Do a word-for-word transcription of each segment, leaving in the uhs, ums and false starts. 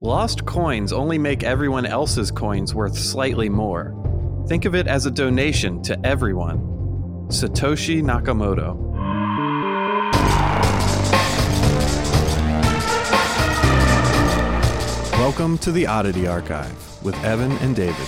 Lost coins only make everyone else's coins worth slightly more. Think of it as a donation to everyone. Satoshi Nakamoto. Welcome to the Oddity Archive with Evan and David.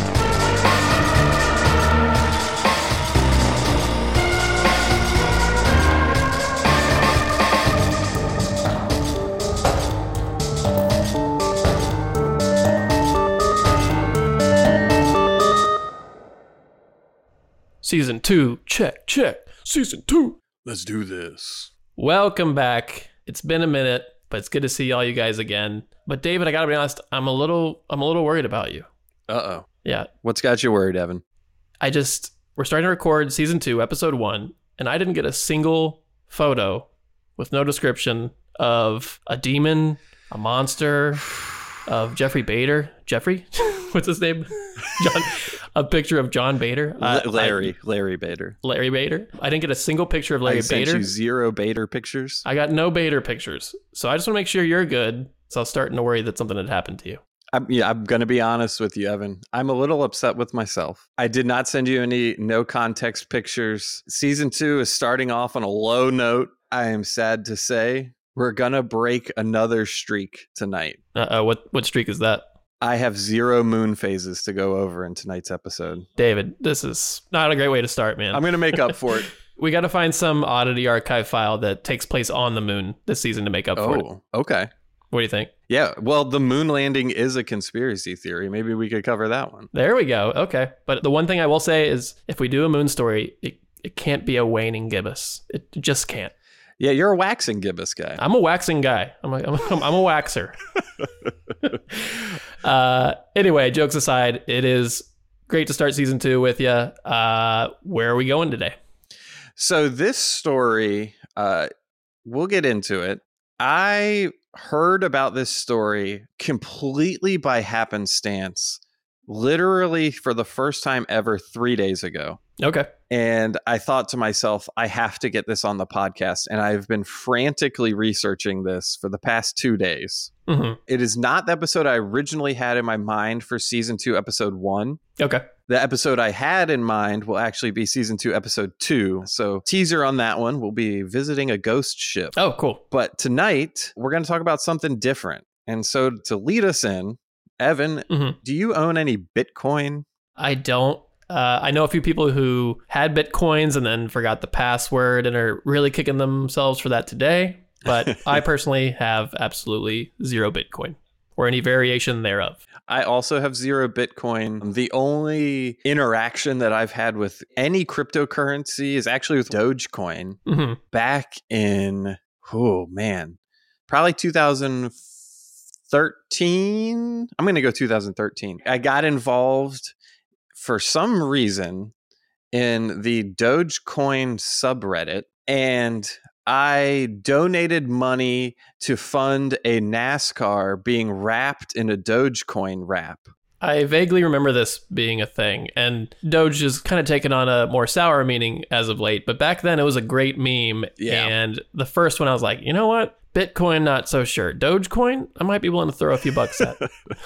Season two, check, check. Season two. Let's do this. Welcome back. It's been a minute, but it's good to see all you guys again. But David, I gotta be honest, I'm a little, I'm a little worried about you. Uh-oh. Yeah. What's got you worried, Evan? I just, we're starting to record season two, episode one, and I didn't get a single photo with no description of a demon, a monster, of Jeffrey Bader. Jeffrey? What's his name? John. A picture of John Bader. Uh, I, Larry. I, Larry Bader. Larry Bader. I didn't get a single picture of Larry I sent Bader. you zero Bader pictures. I got no Bader pictures. So I just want to make sure you're good. So I was starting to worry that something had happened to you. I'm, yeah, I'm going to be honest with you, Evan. I'm a little upset with myself. I did not send you any no context pictures. Season two is starting off on a low note. I am sad to say we're going to break another streak tonight. Uh-oh, what, what streak is that? I have zero moon phases to go over in tonight's episode. David, this is not a great way to start, man. I'm going to make up for it. We got to find some Oddity Archive file that takes place on the moon this season to make up for it. Oh, okay. What do you think? Yeah, well, the moon landing is a conspiracy theory. Maybe we could cover that one. There we go. Okay. But the one thing I will say is if we do a moon story, it, it can't be a waning gibbous. It just can't. Yeah, you're a waxing gibbous guy. I'm a waxing guy. I'm a, I'm a, I'm a waxer. uh, anyway, jokes aside, it is great to start season two with you. Uh, where are we going today? So this story, uh, we'll get into it. I heard about this story completely by happenstance, literally for the first time ever three days ago. Okay. And I thought to myself, I have to get this on the podcast. And I've been frantically researching this for the past two days. Mm-hmm. It is not the episode I originally had in my mind for season two, episode one. Okay. The episode I had in mind will actually be season two, episode two. So teaser on that one, we'll be visiting a ghost ship. Oh, cool. But tonight, we're going to talk about something different. And so to lead us in, Evan, Mm-hmm. do you own any Bitcoin? I don't. Uh, I know a few people who had Bitcoins and then forgot the password and are really kicking themselves for that today. But I personally have absolutely zero Bitcoin or any variation thereof. I also have zero Bitcoin. The only interaction that I've had with any cryptocurrency is actually with Dogecoin Mm-hmm. back in, oh man, probably two thousand thirteen. I'm going to go two thousand thirteen. I got involved for some reason in the Dogecoin subreddit, and I donated money to fund a NASCAR being wrapped in a Dogecoin wrap. I vaguely remember this being a thing, and Doge has kind of taken on a more sour meaning as of late, but back then it was a great meme, Yeah. and the first one I was like, you know what? Bitcoin, not so sure. Dogecoin, I might be willing to throw a few bucks at.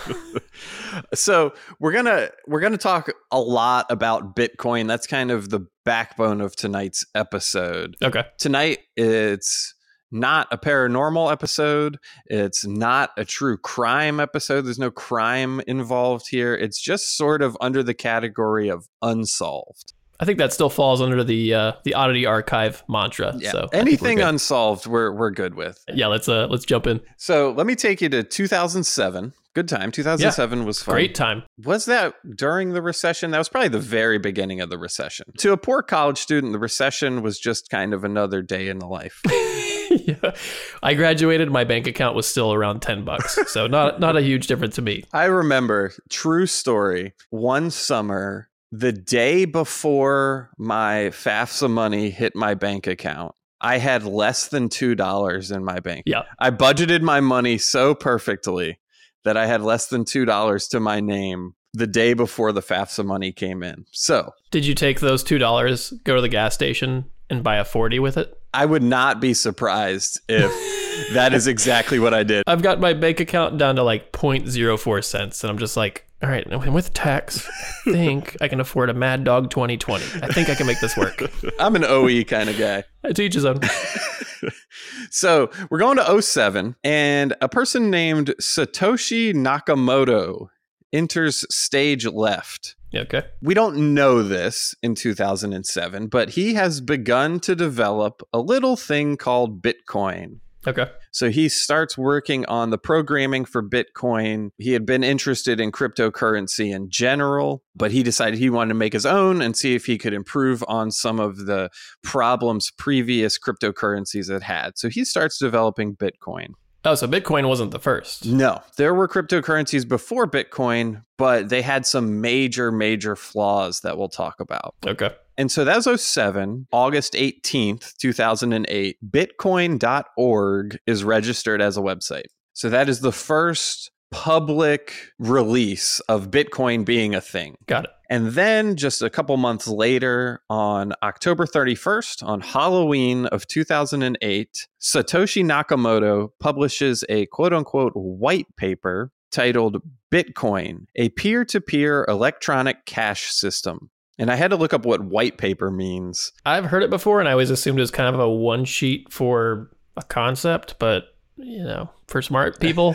So we're gonna we're gonna talk a lot about Bitcoin. That's kind of the backbone of tonight's episode. Okay. Tonight, it's not a paranormal episode. It's not a true crime episode. There's no crime involved here. It's just sort of under the category of unsolved. I think that still falls under the uh, the Oddity Archive mantra. Yeah. So I think we're Anything good. unsolved, we're we're good with. Yeah, let's uh let's jump in. So let me take you to two thousand seven. Good time. two thousand seven was fun. Great time. Was that during the recession? That was probably the very beginning of the recession. To a poor college student, the recession was just kind of another day in the life. Yeah. I graduated, my bank account was still around ten bucks. So not not a huge difference to me. I remember, true story, one summer, the day before my FAFSA money hit my bank account, I had less than two dollars in my bank. Yeah. I budgeted my money so perfectly that I had less than two dollars to my name the day before the FAFSA money came in. So, did you take those two dollars, go to the gas station, and buy a forty with it? I would not be surprised if That is exactly what I did. I've got my bank account down to like zero point zero four cents, and I'm just like, all right, and with tax, I think I can afford a Mad Dog twenty twenty. I think I can make this work. I'm an O E kind of guy. To each his own. So we're going to oh seven, and a person named Satoshi Nakamoto enters stage left. Yeah, okay. We don't know this in two thousand seven, but he has begun to develop a little thing called Bitcoin. Okay. So he starts working on the programming for Bitcoin. He had been interested in cryptocurrency in general, but he decided he wanted to make his own and see if he could improve on some of the problems previous cryptocurrencies had had. So he starts developing Bitcoin. Oh, so Bitcoin wasn't the first. No, there were cryptocurrencies before Bitcoin, but they had some major, major flaws that we'll talk about. Okay. And so that was oh seven, August eighteenth, two thousand eight. Bitcoin dot org is registered as a website. So that is the first public release of Bitcoin being a thing. Got it. And then just a couple months later, on October thirty-first, on Halloween of two thousand eight, Satoshi Nakamoto publishes a quote-unquote white paper titled Bitcoin, a peer-to-peer electronic cash system. And I had to look up what white paper means. I've heard it before, and I always assumed it was kind of a one sheet for a concept, but, you know, for smart people.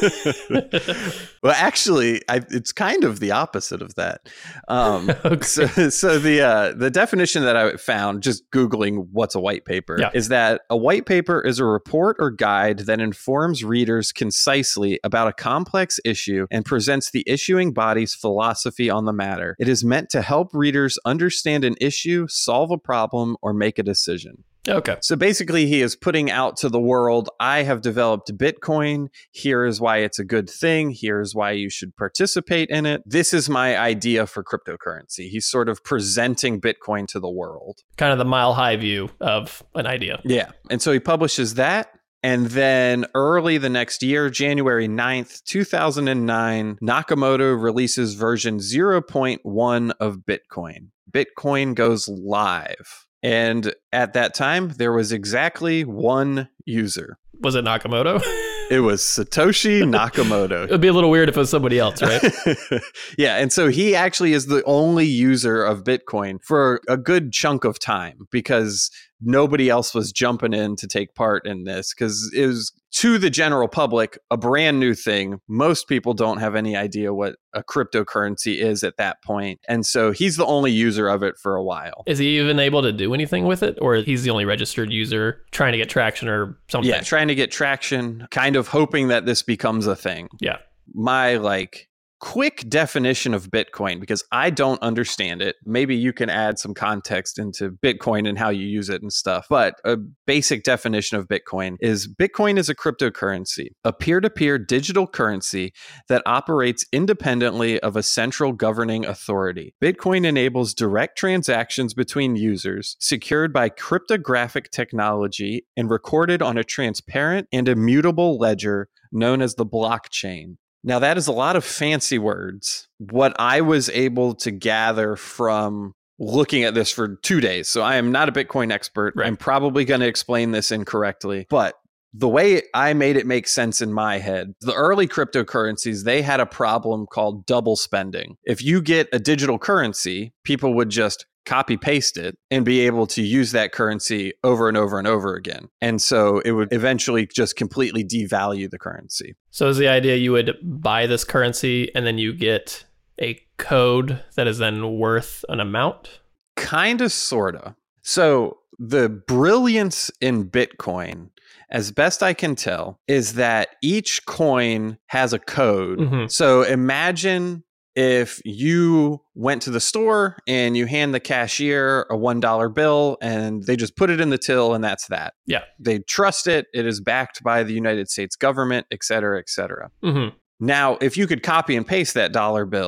Well, actually, I, it's kind of the opposite of that. Um, Okay. So, so the uh, the definition that I found, just Googling what's a white paper, Yeah. is that a white paper is a report or guide that informs readers concisely about a complex issue and presents the issuing body's philosophy on the matter. It is meant to help readers understand an issue, solve a problem, or make a decision. Okay. So basically, he is putting out to the world, I have developed Bitcoin. Here is why it's a good thing. Here's why you should participate in it. This is my idea for cryptocurrency. He's sort of presenting Bitcoin to the world. Kind of the mile high view of an idea. Yeah. And so he publishes that. And then early the next year, January ninth, two thousand nine, Nakamoto releases version zero point one of Bitcoin. Bitcoin goes live. And at that time, there was exactly one user. Was it Nakamoto? It was Satoshi Nakamoto. It would be a little weird if it was somebody else, right? Yeah. And so he actually is the only user of Bitcoin for a good chunk of time because nobody else was jumping in to take part in this because it was, to the general public, a brand new thing. Most people don't have any idea what a cryptocurrency is at that point. And so he's the only user of it for a while. Is he even able to do anything with it? Or he's the only registered user trying to get traction or something? Yeah, trying to get traction, kind of hoping that this becomes a thing. Yeah. My like quick definition of Bitcoin, because I don't understand it. Maybe you can add some context into Bitcoin and how you use it and stuff. But a basic definition of Bitcoin is Bitcoin is a cryptocurrency, a peer-to-peer digital currency that operates independently of a central governing authority. Bitcoin enables direct transactions between users, secured by cryptographic technology and recorded on a transparent and immutable ledger known as the blockchain. Now, that is a lot of fancy words. What I was able to gather from looking at this for two days, so I am not a Bitcoin expert. Right. I'm probably going to explain this incorrectly, but the way I made it make sense in my head, the early cryptocurrencies, they had a problem called double spending. If you get a digital currency, people would just copy paste it and be able to use that currency over and over and over again. And so it would eventually just completely devalue the currency. So is the idea you would buy this currency and then you get a code that is then worth an amount? Kind of, sort of. So the brilliance in Bitcoin, as best I can tell, is that each coin has a code. Mm-hmm. So imagine if you went to the store and you hand the cashier a one dollar bill and they just put it in the till and that's that. Yeah. They trust it. It is backed by the United States government, et cetera, et cetera. Mm-hmm. Now, if you could copy and paste that dollar bill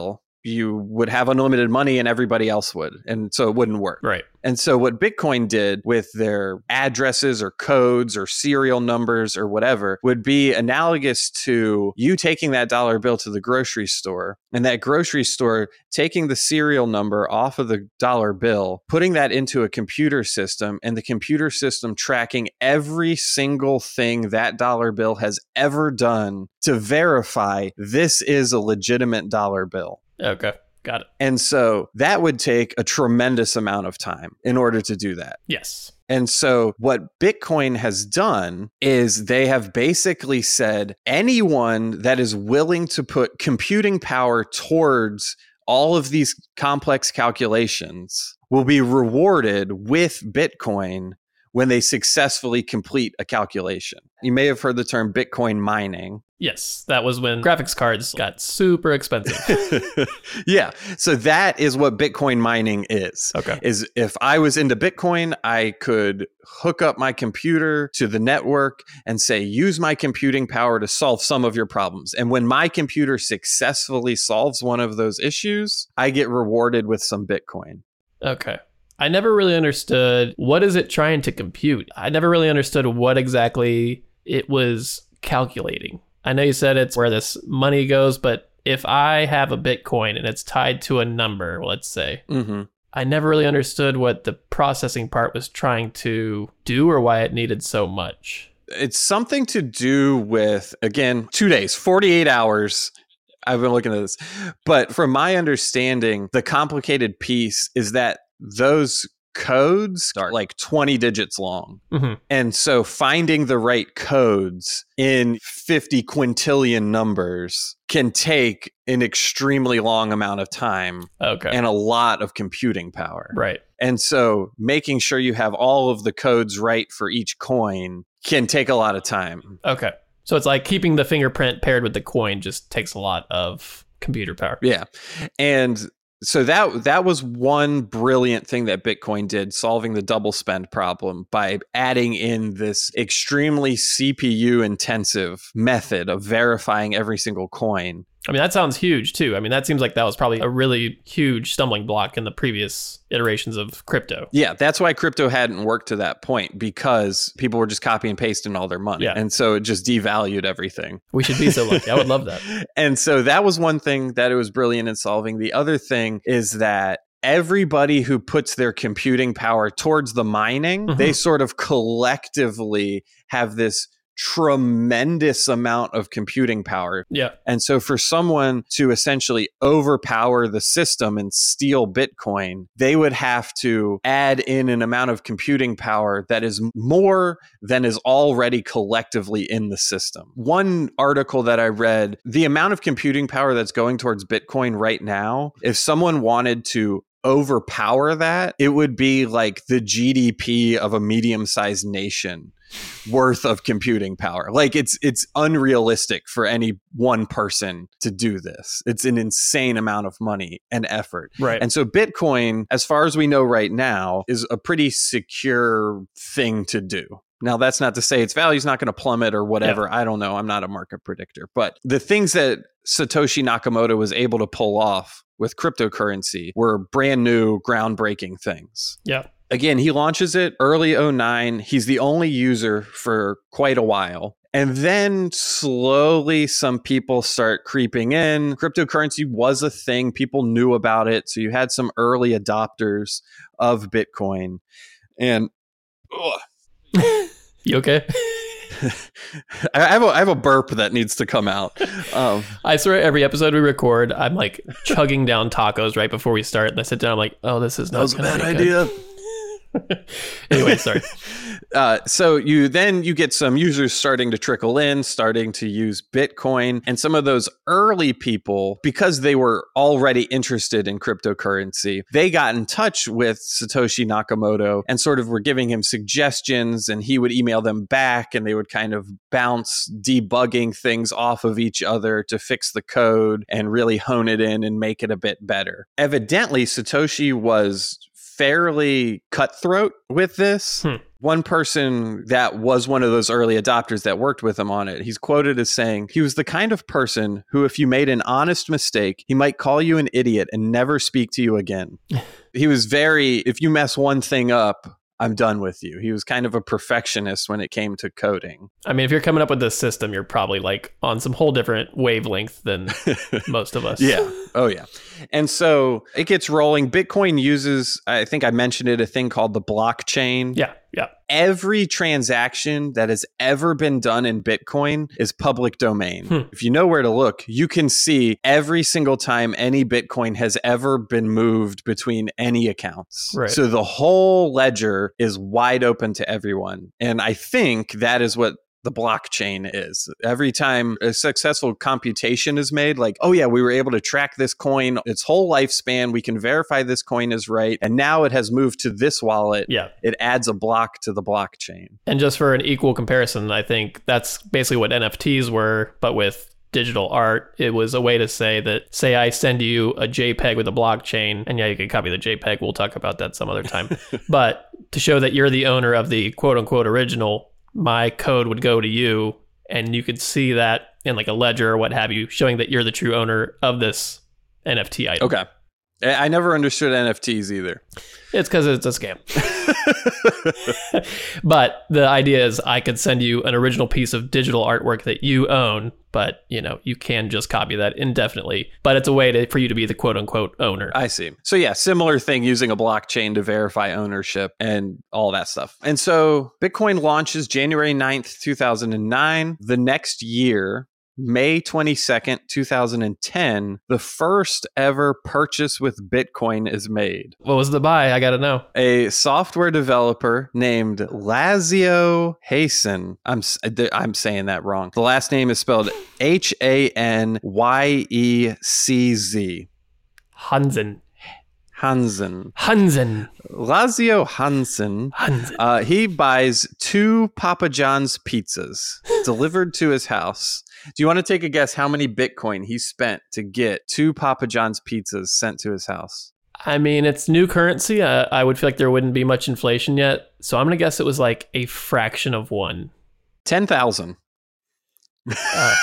you would have unlimited money and everybody else would. And so it wouldn't work. Right. And so what Bitcoin did with their addresses or codes or serial numbers or whatever would be analogous to you taking that dollar bill to the grocery store and that grocery store taking the serial number off of the dollar bill, putting that into a computer system, and the computer system tracking every single thing that dollar bill has ever done to verify this is a legitimate dollar bill. Okay. Got it. And so that would take a tremendous amount of time in order to do that. Yes. And so what Bitcoin has done is they have basically said anyone that is willing to put computing power towards all of these complex calculations will be rewarded with Bitcoin when they successfully complete a calculation. You may have heard the term Bitcoin mining. Yes, that was when graphics cards got super expensive. Yeah, so that is what Bitcoin mining is. Okay. Is if I was into Bitcoin, I could hook up my computer to the network and say, use my computing power to solve some of your problems. And when my computer successfully solves one of those issues, I get rewarded with some Bitcoin. Okay. I never really understood what is it trying to compute. I never really understood what exactly it was calculating. I know you said it's where this money goes, but if I have a Bitcoin and it's tied to a number, let's say, mm-hmm. I never really understood what the processing part was trying to do or why it needed so much. It's something to do with, again, two days, forty-eight hours. I've been looking at this. But from my understanding, the complicated piece is that those codes are like twenty digits long. Mm-hmm. And so finding the right codes in fifty quintillion numbers can take an extremely long amount of time. Okay. And a lot of computing power. Right. And so making sure you have all of the codes right for each coin can take a lot of time. Okay. So it's like keeping the fingerprint paired with the coin just takes a lot of computer power. Yeah. And so that that was one brilliant thing that Bitcoin did, solving the double spend problem by adding in this extremely C P U intensive method of verifying every single coin. I mean, that sounds huge too. I mean, that seems like that was probably a really huge stumbling block in the previous iterations of crypto. Yeah, that's why crypto hadn't worked to that point, because people were just copy and pasting all their money. Yeah. And so it just devalued everything. We should be so lucky. I would love that. And so that was one thing that it was brilliant in solving. The other thing is that everybody who puts their computing power towards the mining, Mm-hmm. they sort of collectively have this tremendous amount of computing power. Yeah. And so for someone to essentially overpower the system and steal Bitcoin, they would have to add in an amount of computing power that is more than is already collectively in the system. One article that I read, the amount of computing power that's going towards Bitcoin right now, if someone wanted to overpower that, it would be like the G D P of a medium-sized nation worth of computing power. Like it's it's unrealistic for any one person to do this. It's an insane amount of money and effort. Right. And so Bitcoin, as far as we know right now, is a pretty secure thing to do. Now, that's not to say its value is not going to plummet or whatever. Yeah. I don't know. I'm not a market predictor. But the things that Satoshi Nakamoto was able to pull off with cryptocurrency were brand new, groundbreaking things. Yeah. Again, he launches it early oh nine. He's the only user for quite a while. And then slowly some people start creeping in. Cryptocurrency was a thing. People knew about it. So you had some early adopters of Bitcoin. And ugh. You okay? I have a I have a burp that needs to come out. Um, I swear every episode we record, I'm like chugging down tacos right before we start. And I sit down, I'm like, oh, this is not that was a bad be idea. Anyway, sorry. Uh, so you then you get some users starting to trickle in, starting to use Bitcoin. And some of those early people, because they were already interested in cryptocurrency, they got in touch with Satoshi Nakamoto and sort of were giving him suggestions, and he would email them back, and they would kind of bounce debugging things off of each other to fix the code and really hone it in and make it a bit better. Evidently, Satoshi was fairly cutthroat with this. Hmm. one person that was one of those early adopters that worked with him on it, he's quoted as saying, he was the kind of person who, if you made an honest mistake, he might call you an idiot and never speak to you again. He was very, if you mess one thing up, I'm done with you. He was kind of a perfectionist when it came to coding. I mean, if you're coming up with this system, you're probably like on some whole different wavelength than most of us. Yeah. Oh, yeah. And so it gets rolling. Bitcoin uses, I think I mentioned it, a thing called the blockchain. Yeah. Yeah. Every transaction that has ever been done in Bitcoin is public domain. Hmm. If you know where to look, you can see every single time any Bitcoin has ever been moved between any accounts. Right. So the whole ledger is wide open to everyone. And I think that is what the blockchain is. Every time a successful computation is made, like, oh yeah, we were able to track this coin its whole lifespan. We can verify this coin is right. And now it has moved to this wallet. Yeah. It adds a block to the blockchain. And just for an equal comparison, I think that's basically what N F Ts were, but with digital art. It was a way to say that, say I send you a JPEG with a blockchain, and yeah, you can copy the JPEG. We'll talk about that some other time. But to show that you're the owner of the quote unquote original, my code would go to you, and you could see that in like a ledger or what have you, showing that you're the true owner of this N F T item. Okay. I never understood N F Ts either. It's because it's a scam. But the idea is I could send you an original piece of digital artwork that you own, but you know, you can just copy that indefinitely. But it's a way to, for you to be the quote unquote owner. I see. So yeah, similar thing using a blockchain to verify ownership and all that stuff. And so Bitcoin launches January ninth, two thousand nine. The next year, May twenty-second, two thousand ten, the first ever purchase with Bitcoin is made. What was the buy? I got to know. A software developer named Lazio Hayson. I'm I'm saying that wrong. The last name is spelled H A N Y E C Z. Hansen. Hansen. Hansen. Lazio Hansen. Hansen. Uh, he buys two Papa John's pizzas delivered to his house. Do you want to take a guess how many Bitcoin he spent to get two Papa John's pizzas sent to his house? I mean, it's new currency. Uh, I would feel like there wouldn't be much inflation yet. So I'm going to guess it was like a fraction of one. ten thousand. Uh.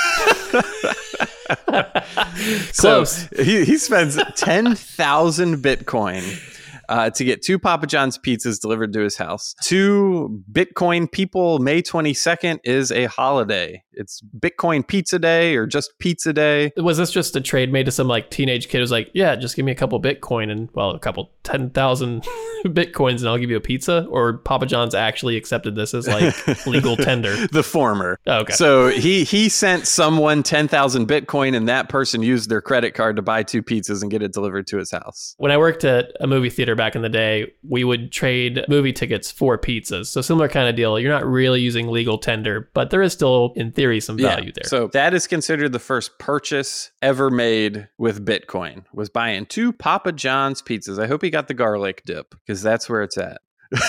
Close. So he, he spends ten thousand Bitcoin uh, to get two Papa John's pizzas delivered to his house. To Bitcoin people, May twenty-second is a holiday. It's Bitcoin Pizza Day or just Pizza Day. Was this just a trade made to some like teenage kid who's like, yeah, just give me a couple Bitcoin and, well, a couple ten thousand Bitcoins and I'll give you a pizza? Or Papa John's actually accepted this as like legal tender? The former. Oh, okay. So he, he sent someone ten thousand Bitcoin and that person used their credit card to buy two pizzas and get it delivered to his house. When I worked at a movie theater back in the day, we would trade movie tickets for pizzas. So similar kind of deal. You're not really using legal tender, but there is still, in theory, some value yeah. there. So that is considered the first purchase ever made with Bitcoin, was buying two Papa John's pizzas. I hope he got the garlic dip because that's where it's at.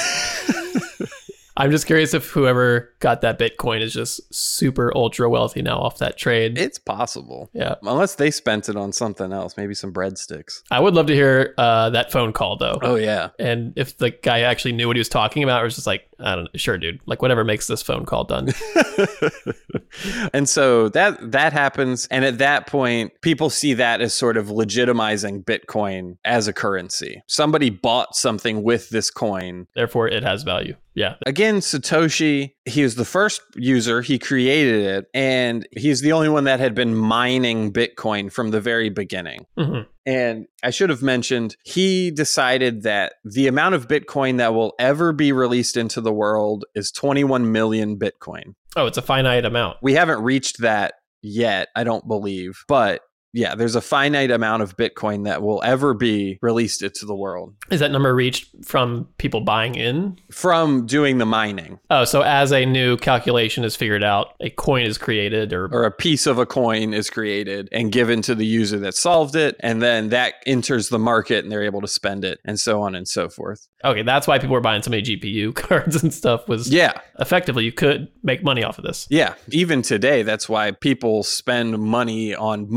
I'm just curious if whoever got that Bitcoin is just super ultra wealthy now off that trade. It's possible. Yeah. Unless they spent it on something else, maybe some breadsticks. I would love to hear uh, that phone call though. Oh yeah. And if the guy actually knew what he was talking about or was just like, I don't know, sure dude, like whatever makes this phone call done. And so that that happens. And at that point, people see that as sort of legitimizing Bitcoin as a currency. Somebody bought something with this coin. Therefore, it has value. Yeah. Again, Satoshi, he was the first user. He created it. And he's the only one that had been mining Bitcoin from the very beginning. Mm-hmm. And I should have mentioned, he decided that the amount of Bitcoin that will ever be released into the world is twenty-one million Bitcoin. Oh, it's a finite amount. We haven't reached that yet, I don't believe. But yeah, there's a finite amount of Bitcoin that will ever be released into the world. Is that number reached from people buying in? From doing the mining. Oh, so as a new calculation is figured out, a coin is created or... Or a piece of a coin is created and given to the user that solved it. And then that enters the market and they're able to spend it and so on and so forth. Okay, that's why people were buying so many G P U cards and stuff was... Yeah. Effectively, you could make money off of this. Yeah. Even today, that's why people spend money on mining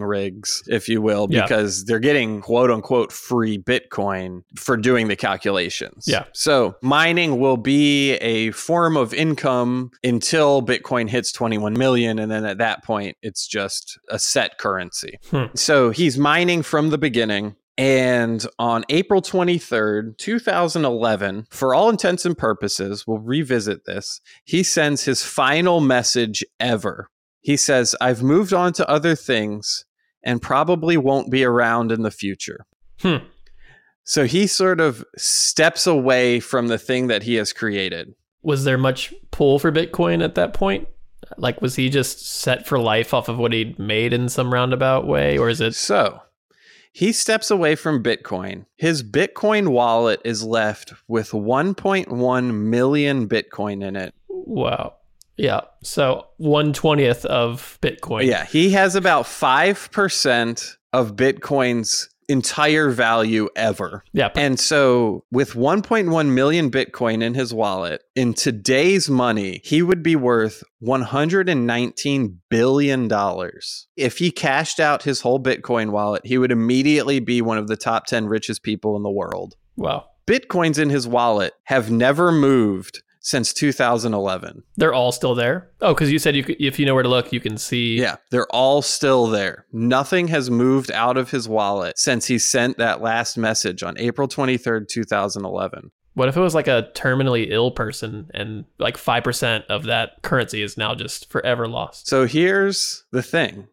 mining rigs, if you will, Yeah. because they're getting quote unquote free Bitcoin for doing the calculations. Yeah. So mining will be a form of income until Bitcoin hits twenty-one million. And then at that point, it's just a set currency. Hmm. So he's mining from the beginning. And on April twenty-third, two thousand eleven, for all intents and purposes, we'll revisit this, he sends his final message ever. He says, I've moved on to other things and probably won't be around in the future. Hmm. So he sort of steps away from the thing that he has created. Was there much pull for Bitcoin at that point? Like, was he just set for life off of what he'd made in some roundabout way? Or is it... So he steps away from Bitcoin. His Bitcoin wallet is left with one point one million Bitcoin in it. Wow. Yeah. So one twentieth of Bitcoin. Yeah. He has about five percent of Bitcoin's entire value ever. Yeah. And so with one point one million Bitcoin in his wallet, in today's money, he would be worth one hundred nineteen billion dollars. If he cashed out his whole Bitcoin wallet, he would immediately be one of the top ten richest people in the world. Wow. Bitcoins in his wallet have never moved since two thousand eleven. They're all still there? Oh, because you said you could, if you know where to look, you can see. Yeah, they're all still there. Nothing has moved out of his wallet since he sent that last message on April twenty-third, two thousand eleven. What if it was like a terminally ill person and like five percent of that currency is now just forever lost? So here's the thing.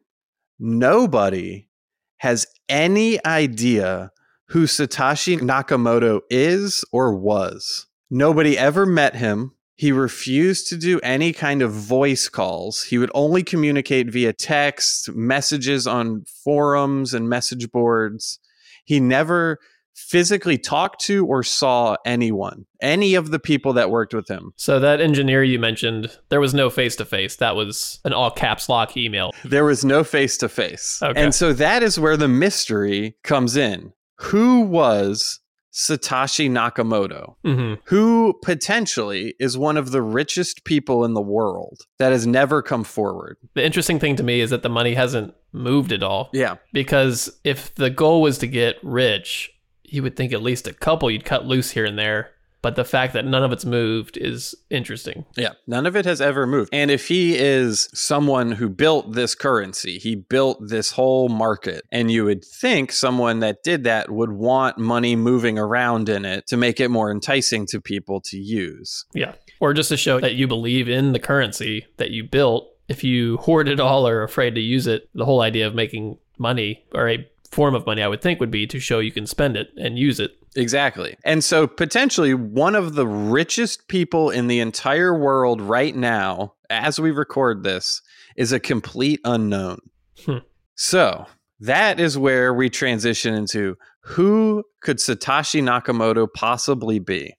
Nobody has any idea who Satoshi Nakamoto is or was. Nobody ever met him. He refused to do any kind of voice calls. He would only communicate via text, messages on forums and message boards. He never physically talked to or saw anyone, any of the people that worked with him. So that engineer you mentioned, there was no face-to-face. That was an all caps lock email. There was no face-to-face. Okay. And so that is where the mystery comes in. Who was Satoshi Nakamoto, Mm-hmm. who potentially is one of the richest people in the world that has never come forward? The interesting thing to me is that the money hasn't moved at all. Yeah. Because if the goal was to get rich, you would think at least a couple you'd cut loose here and there. But the fact that none of it's moved is interesting. Yeah, none of it has ever moved. And if he is someone who built this currency, he built this whole market, and you would think someone that did that would want money moving around in it to make it more enticing to people to use. Yeah. Or just to show that you believe in the currency that you built. If you hoard it all or are afraid to use it, the whole idea of making money, or a form of money, I would think, would be to show you can spend it and use it. Exactly. And so potentially one of the richest people in the entire world right now, as we record this, is a complete unknown. Hmm. So that is where we transition into who could Satoshi Nakamoto possibly be?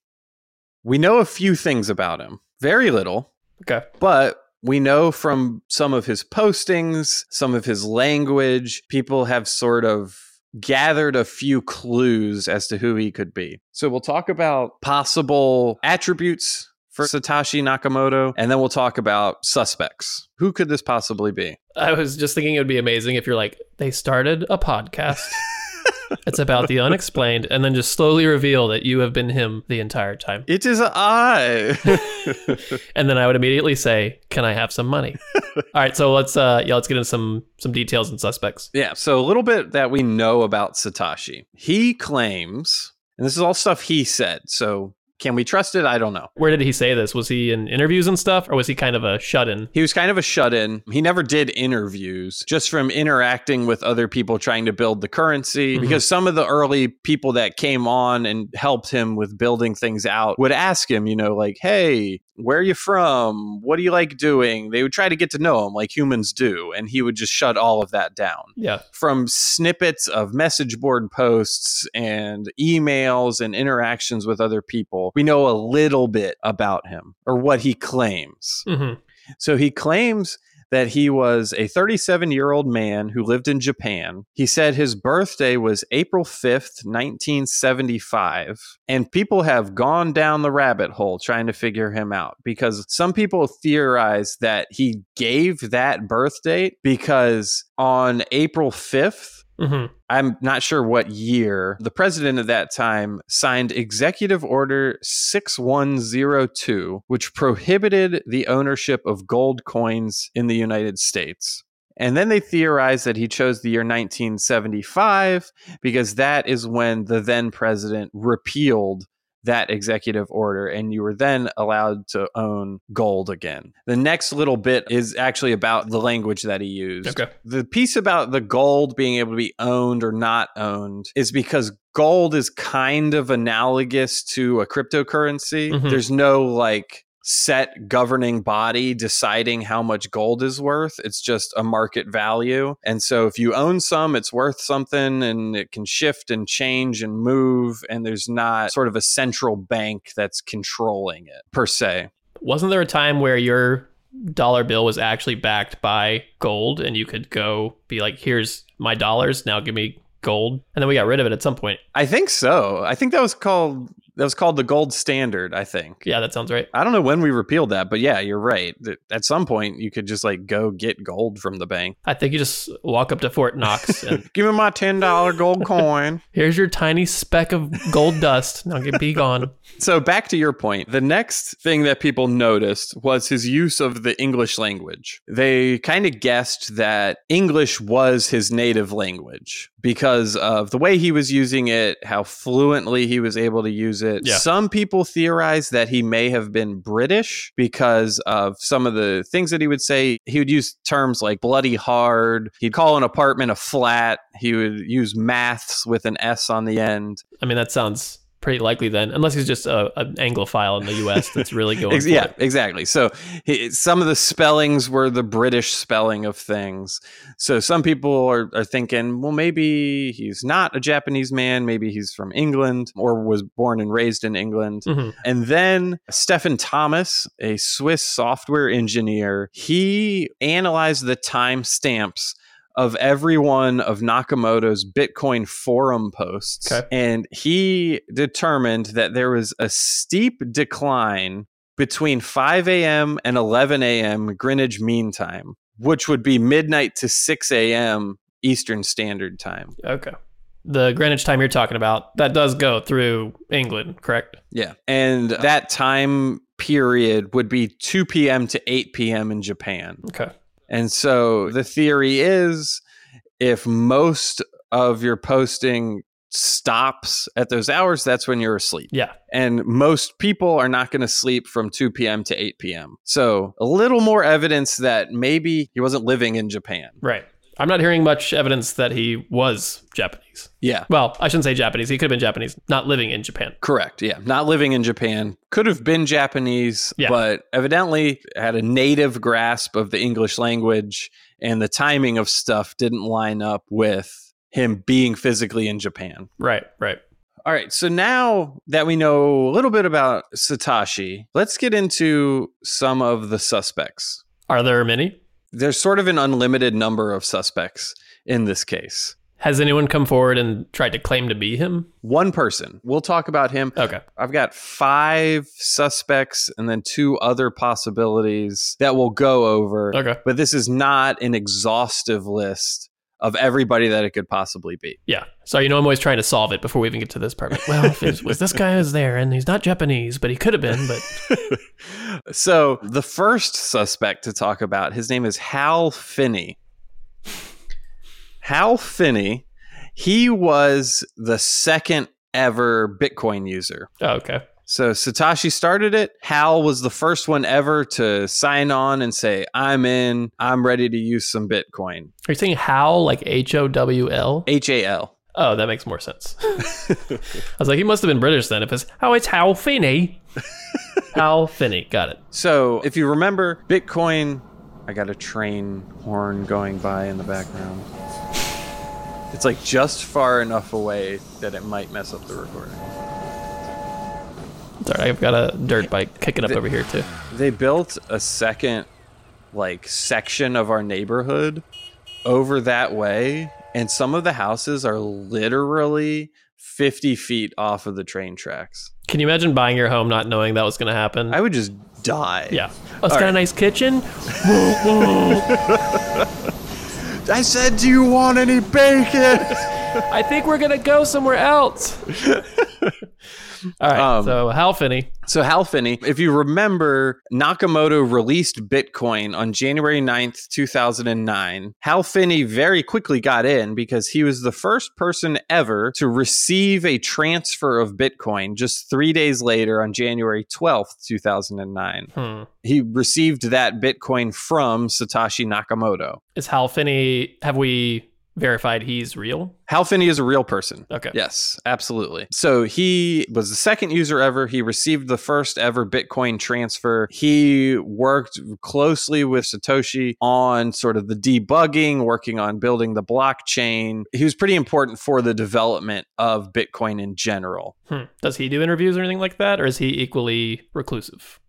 We know a few things about him. Very little. Okay. But we know from some of his postings, some of his language, people have sort of gathered a few clues as to who he could be. So we'll talk about possible attributes for Satoshi Nakamoto, and then we'll talk about suspects. Who could this possibly be? I was just thinking it would be amazing if you're like, they started a podcast. It's about the unexplained, and then just slowly reveal that you have been him the entire time. It is I. And then I would immediately say, can I have some money? All right, so let's uh yeah, let's get into some some details and suspects. Yeah, so a little bit that we know about Satoshi. He claims, and this is all stuff he said, so can we trust it? I don't know. Where did he say this? Was he in interviews and stuff, or was he kind of a shut-in? He was kind of a shut-in. He never did interviews, just from interacting with other people trying to build the currency. Mm-hmm. Because some of the early people that came on and helped him with building things out would ask him, you know, like, hey, where are you from? What do you like doing? They would try to get to know him like humans do. And he would just shut all of that down. Yeah. From snippets of message board posts and emails and interactions with other people, we know a little bit about him, or what he claims. Mm-hmm. So he claims that he was a thirty-seven-year-old man who lived in Japan. He said his birthday was April fifth, nineteen seventy-five. And people have gone down the rabbit hole trying to figure him out because some people theorize that he gave that birth date because on April fifth, Mm-hmm. I'm not sure what year, the president at that time signed Executive Order six one zero two, which prohibited the ownership of gold coins in the United States. And then they theorized that he chose the year nineteen seventy-five because that is when the then president repealed that executive order, and you were then allowed to own gold again. The next little bit is actually about the language that he used. Okay. The piece about the gold being able to be owned or not owned is because gold is kind of analogous to a cryptocurrency. Mm-hmm. There's no like set governing body deciding how much gold is worth. It's just a market value. And so if you own some, it's worth something and it can shift and change and move. And there's not sort of a central bank that's controlling it per se. Wasn't there a time where your dollar bill was actually backed by gold and you could go be like, here's my dollars, now give me gold? And then we got rid of it at some point. I think so. I think that was called... That was called the gold standard, I think. Yeah, that sounds right. I don't know when we repealed that, but yeah, you're right. At some point, you could just like go get gold from the bank. I think you just walk up to Fort Knox and give me my ten dollar gold coin. Here's your tiny speck of gold dust. Now get be gone. So back to your point, the next thing that people noticed was his use of the English language. They kind of guessed that English was his native language because of the way he was using it, how fluently he was able to use it. Yeah. Some people theorize that he may have been British because of some of the things that he would say. He would use terms like bloody hard. He'd call an apartment a flat. He would use maths with an S on the end. I mean, that sounds pretty likely then, unless he's just a, an Anglophile in the U S that's really going Ex- for yeah, it. exactly. So he, some of the spellings were the British spelling of things. So some people are, are thinking, well, maybe he's not a Japanese man. Maybe he's from England or was born and raised in England. Mm-hmm. And then Stephen Thomas, a Swiss software engineer, he analyzed the timestamps of every one of Nakamoto's Bitcoin forum posts. Okay. And he determined that there was a steep decline between five a.m. and eleven a.m. Greenwich Mean Time, which would be midnight to six a.m. Eastern Standard Time. Okay. The Greenwich time you're talking about, that does go through England, correct? Yeah. And that time period would be two p.m. to eight p.m. in Japan. Okay. And so the theory is if most of your posting stops at those hours, that's when you're asleep. Yeah. And most people are not going to sleep from two p.m. to eight p.m. So a little more evidence that maybe he wasn't living in Japan. Right. I'm not hearing much evidence that he was Japanese. Yeah. Well, I shouldn't say Japanese. He could have been Japanese, not living in Japan. Correct. Yeah. Not living in Japan. Could have been Japanese, Yeah. but evidently had a native grasp of the English language, and the timing of stuff didn't line up with him being physically in Japan. Right, right. All right. So now that we know a little bit about Satoshi, let's get into some of the suspects. Are there many? There's sort of an unlimited number of suspects in this case. Has anyone come forward and tried to claim to be him? One person. We'll talk about him. Okay. I've got five suspects and then two other possibilities that we'll go over. Okay. But this is not an exhaustive list of everybody that it could possibly be. Yeah. So, you know, I'm always trying to solve it before we even get to this part. Like, well, if it was this guy who's there and he's not Japanese, but he could have been, but... So the first suspect to talk about, his name is Hal Finney. Hal Finney, he was the second ever Bitcoin user. Oh, okay. So Satoshi started it. Hal was the first one ever to sign on and say, I'm in, I'm ready to use some Bitcoin. Are you saying Hal, like H O W L? H A L. Oh, that makes more sense. I was like, he must have been British then. If it's, oh, it's Hal Finney. Hal Finney. Got it. So if you remember, Bitcoin, I got a train horn going by in the background. It's like just far enough away that it might mess up the recording. Sorry, I've got a dirt bike kicking up The- over here too. They built a second like section of our neighborhood over that way, and some of the houses are literally fifty feet off of the train tracks. Can you imagine buying your home not knowing that was going to happen? I would just die. Yeah. Oh, it's got right. a nice kitchen. I said, do you want any bacon? I think we're going to go somewhere else. All right. Um, so Hal Finney. So Hal Finney, if you remember, Nakamoto released Bitcoin on January ninth, two thousand nine. Hal Finney very quickly got in because he was the first person ever to receive a transfer of Bitcoin just three days later on January twelfth, two thousand nine. Hmm. He received that Bitcoin from Satoshi Nakamoto. Is Hal Finney, have we verified he's real? Hal Finney is a real person. Okay. Yes, absolutely. So he was the second user ever. He received the first ever Bitcoin transfer. He worked closely with Satoshi on sort of the debugging, working on building the blockchain. He was pretty important for the development of Bitcoin in general. Hmm. Does he do interviews or anything like that? Or is he equally reclusive?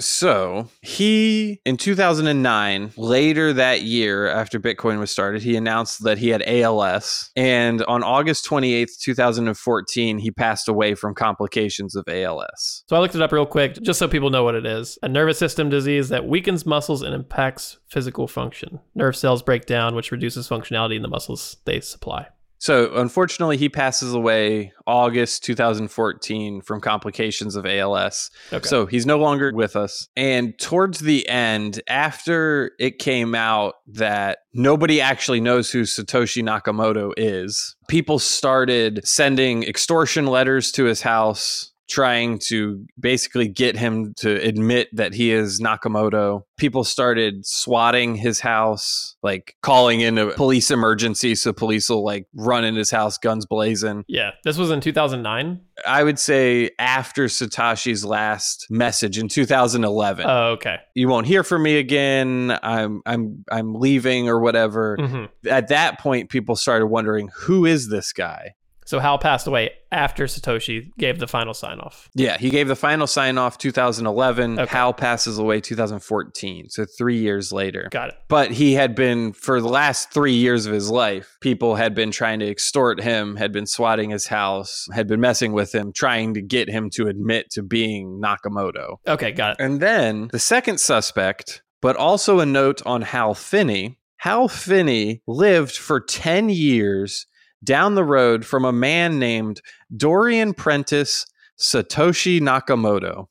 So he, in two thousand nine, later that year after Bitcoin was started, he announced that he had A L S. And on August twenty-eighth, two thousand fourteen, he passed away from complications of A L S. So I looked it up real quick, just so people know what it is. A nervous system disease that weakens muscles and impacts physical function. Nerve cells break down, which reduces functionality in the muscles they supply. So unfortunately, he passes away August two thousand fourteen from complications of A L S. Okay. So he's no longer with us. And towards the end, after it came out that nobody actually knows who Satoshi Nakamoto is, people started sending extortion letters to his house, trying to basically get him to admit that he is Nakamoto. People started swatting his house, like calling in a police emergency so police will like run in his house, guns blazing. Yeah, this was in two thousand nine? I would say after Satoshi's last message in two thousand eleven. Oh, okay. You won't hear from me again. I'm I'm I'm leaving or whatever. Mm-hmm. At that point, people started wondering, who is this guy? So Hal passed away after Satoshi gave the final sign-off. Yeah, he gave the final sign-off two thousand eleven. Okay. Hal passes away two thousand fourteen, so three years later. Got it. But he had been, for the last three years of his life, people had been trying to extort him, had been swatting his house, had been messing with him, trying to get him to admit to being Nakamoto. Okay, got it. And then the second suspect, but also a note on Hal Finney. Hal Finney lived for ten years down the road from a man named Dorian Prentice Satoshi Nakamoto.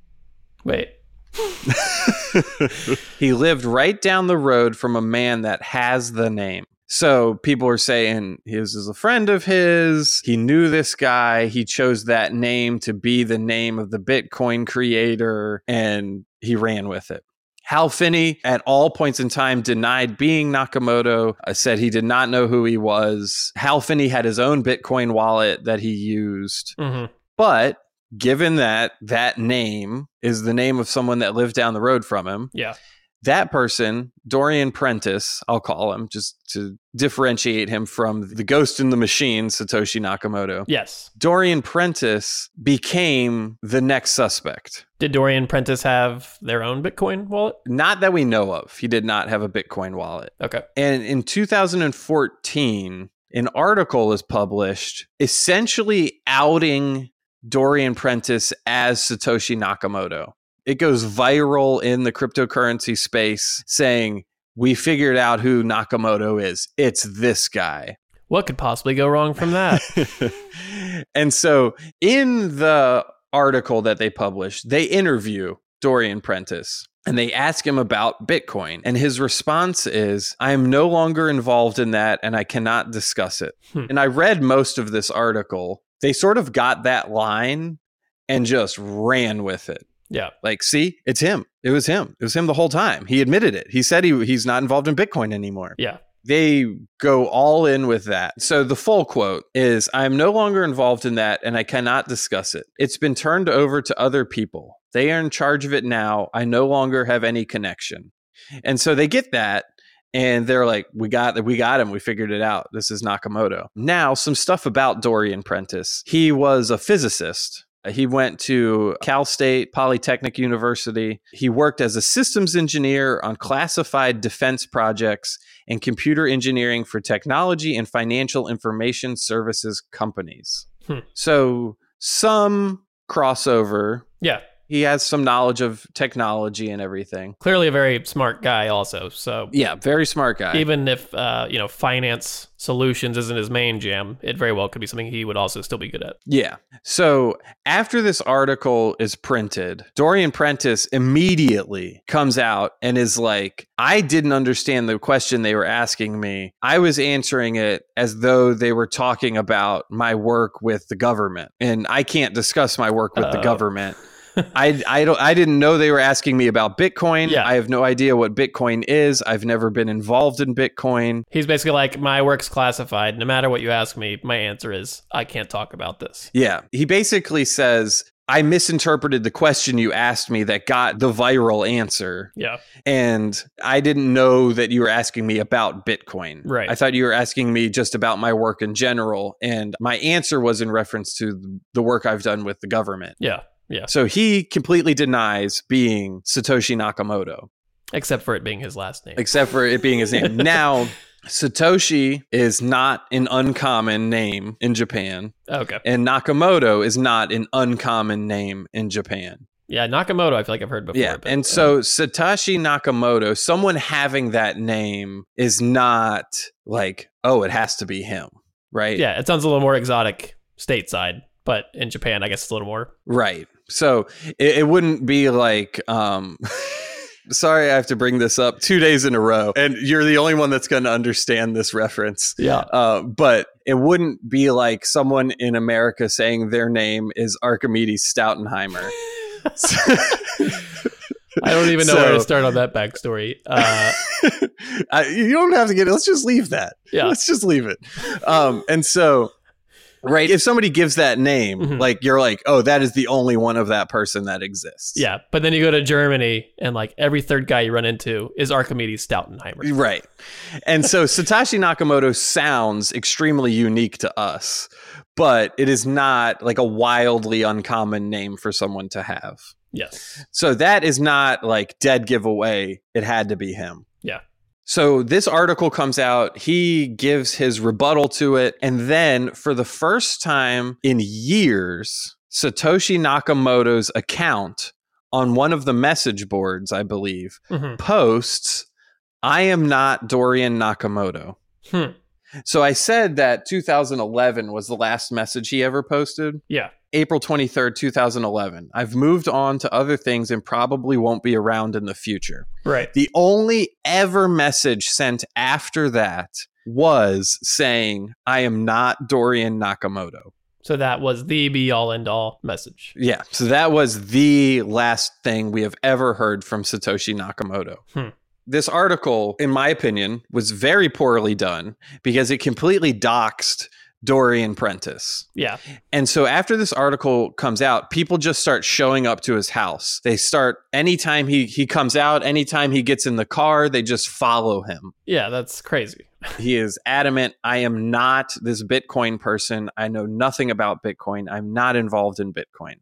Wait. He lived right down the road from a man that has the name. So people are saying his is a friend of his. He knew this guy. He chose that name to be the name of the Bitcoin creator, and he ran with it. Hal Finney, at all points in time, denied being Nakamoto, uh, said he did not know who he was. Hal Finney had his own Bitcoin wallet that he used. Mm-hmm. But given that that name is the name of someone that lived down the road from him, Yeah. that person, Dorian Prentice, I'll call him just to differentiate him from the ghost in the machine, Satoshi Nakamoto. Yes. Dorian Prentice became the next suspect. Did Dorian Prentice have their own Bitcoin wallet? Not that we know of. He did not have a Bitcoin wallet. Okay. And in two thousand fourteen, an article is published essentially outing Dorian Prentice as Satoshi Nakamoto. It goes viral in the cryptocurrency space saying, we figured out who Nakamoto is. It's this guy. What could possibly go wrong from that? And so in the article that they published, they interview Dorian Prentice and they ask him about Bitcoin. And his response is, I am no longer involved in that and I cannot discuss it. Hmm. And I read most of this article. They sort of got that line and just ran with it. Yeah. Like, see, it's him. It was him. It was him the whole time. He admitted it. He said he he's not involved in Bitcoin anymore. Yeah. They go all in with that. So the full quote is, I'm no longer involved in that and I cannot discuss it. It's been turned over to other people. They are in charge of it now. I no longer have any connection. And so they get that and they're like, we got we got him. We figured it out. This is Nakamoto. Now, some stuff about Dorian Prentice. He was a physicist He went to Cal State Polytechnic University. He worked as a systems engineer on classified defense projects and computer engineering for technology and financial information services companies. Hmm. So some crossover. Yeah. He has some knowledge of technology and everything. Clearly a very smart guy also. So yeah, very smart guy. Even if, uh, you know, finance solutions isn't his main jam, it very well could be something he would also still be good at. Yeah. So after this article is printed, Dorian Prentice immediately comes out and is like, I didn't understand the question they were asking me. I was answering it as though they were talking about my work with the government, and I can't discuss my work with Uh-oh. the government. I I don't I didn't know they were asking me about Bitcoin. Yeah. I have no idea what Bitcoin is. I've never been involved in Bitcoin. He's basically like, my work's classified. No matter what you ask me, my answer is I can't talk about this. Yeah. He basically says, I misinterpreted the question you asked me that got the viral answer. Yeah. And I didn't know that you were asking me about Bitcoin. Right. I thought you were asking me just about my work in general. And my answer was in reference to the work I've done with the government. Yeah. Yeah. So he completely denies being Satoshi Nakamoto. Except for it being his last name. Except for it being his name. Now, Satoshi is not an uncommon name in Japan. Okay. And Nakamoto is not an uncommon name in Japan. Yeah, Nakamoto, I feel like I've heard before. Yeah, but, and uh, so Satoshi Nakamoto, someone having that name is not like, oh, it has to be him, right? Yeah, it sounds a little more exotic stateside. But in Japan, I guess it's a little more. Right. So it, it wouldn't be like, um, sorry, I have to bring this up two days in a row. And you're the only one that's going to understand this reference. Yeah. Uh, but it wouldn't be like someone in America saying their name is Archimedes Stoutenheimer. I don't even know so, where to start on that backstory. Uh, I, you don't have to get it. Let's just leave that. Yeah. Let's just leave it. Um, and so... Right. If somebody gives that name, mm-hmm. like you're like, oh, that is the only one of that person that exists. Yeah. But then you go to Germany and like every third guy you run into is Archimedes Stoutenheimer. Right. And so Satoshi Nakamoto sounds extremely unique to us, but it is not like a wildly uncommon name for someone to have. Yes. So that is not like dead giveaway. It had to be him. Yeah. So this article comes out, he gives his rebuttal to it, and then for the first time in years, Satoshi Nakamoto's account on one of the message boards, I believe, mm-hmm. posts, I am not Dorian Nakamoto. Hmm. So I said that two thousand eleven was the last message he ever posted. Yeah. April twenty-third, twenty eleven. I've moved on to other things and probably won't be around in the future. Right. The only ever message sent after that was saying, I am not Dorian Nakamoto. So that was the be all end all message. Yeah. So that was the last thing we have ever heard from Satoshi Nakamoto. Hmm. This article, in my opinion, was very poorly done because it completely doxed Dorian Prentice. Yeah. And so after this article comes out, people just start showing up to his house. They start, anytime he, he comes out, anytime he gets in the car, they just follow him. Yeah, that's crazy. He is adamant, I am not this Bitcoin person. I know nothing about Bitcoin. I'm not involved in Bitcoin.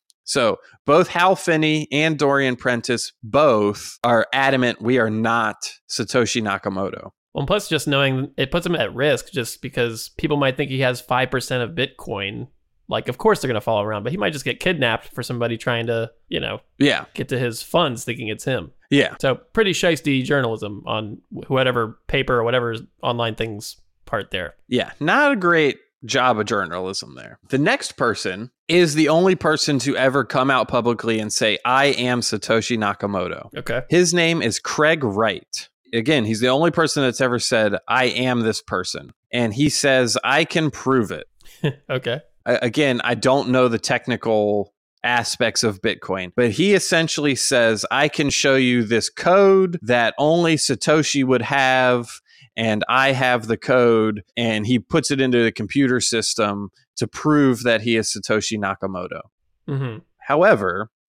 So both Hal Finney and Dorian Prentice both are adamant we are not Satoshi Nakamoto. Well, plus just knowing it puts him at risk just because people might think he has five percent of Bitcoin. Like, of course they're going to follow around, but he might just get kidnapped for somebody trying to, you know, yeah, get to his funds thinking it's him. Yeah. So pretty shiesty journalism on whatever paper or whatever online things part there. Yeah, not a great job of journalism there. The next person is the only person to ever come out publicly and say, I am Satoshi Nakamoto. Okay. His name is Craig Wright. Again, he's the only person that's ever said, I am this person. And he says, I can prove it. Okay. I, again, I don't know the technical aspects of Bitcoin, but he essentially says, I can show you this code that only Satoshi would have, and I have the code, and he puts it into the computer system to prove that he is Satoshi Nakamoto. Mm-hmm. However,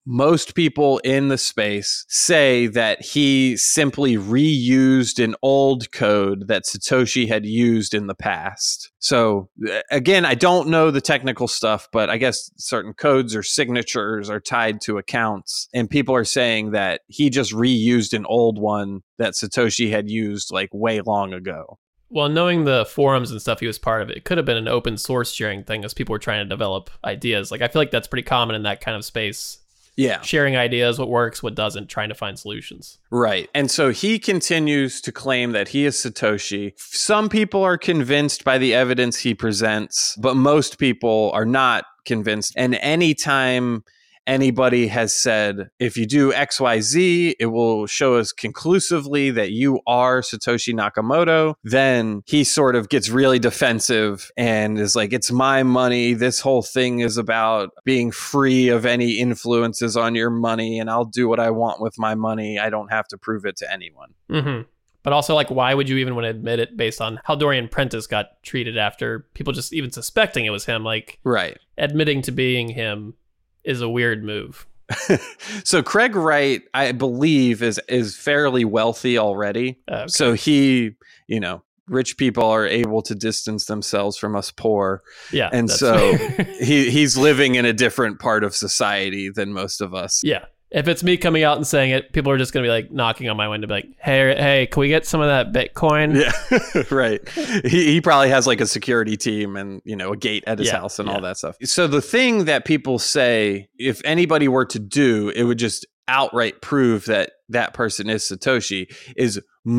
most people in the space say that he simply reused an old code that Satoshi had used in the past. So again, I don't know the technical stuff, but I guess certain codes or signatures are tied to accounts. And people are saying that he just reused an old one that Satoshi had used like way long ago. Well, knowing the forums and stuff he was part of, it could have been an open source sharing thing as people were trying to develop ideas. Like, I feel like that's pretty common in that kind of space. Yeah. Sharing ideas, what works, what doesn't, trying to find solutions. Right. And so he continues to claim that he is Satoshi. Some people are convinced by the evidence he presents, but most people are not convinced. And anytime anybody has said, if you do X Y Z, it will show us conclusively that you are Satoshi Nakamoto, then he sort of gets really defensive and is like, it's my money. This whole thing is about being free of any influences on your money, and I'll do what I want with my money. I don't have to prove it to anyone. Mm-hmm. But also, like, why would you even want to admit it based on how Dorian Prentice got treated after people just even suspecting it was him? Like, right. Admitting to being him is a weird move. So Craig Wright, I believe, is is fairly wealthy already. Okay. So he, you know, rich people are able to distance themselves from us poor. Yeah. And so he he's living in a different part of society than most of us. Yeah. If it's me coming out and saying it, people are just going to be like knocking on my window, be like, hey, hey, can we get some of that Bitcoin? Yeah, right. He he probably has like a security team and, you know, a gate at his yeah, house and yeah. all that stuff. So the thing that people say, if anybody were to do, it would just outright prove that that person is Satoshi, is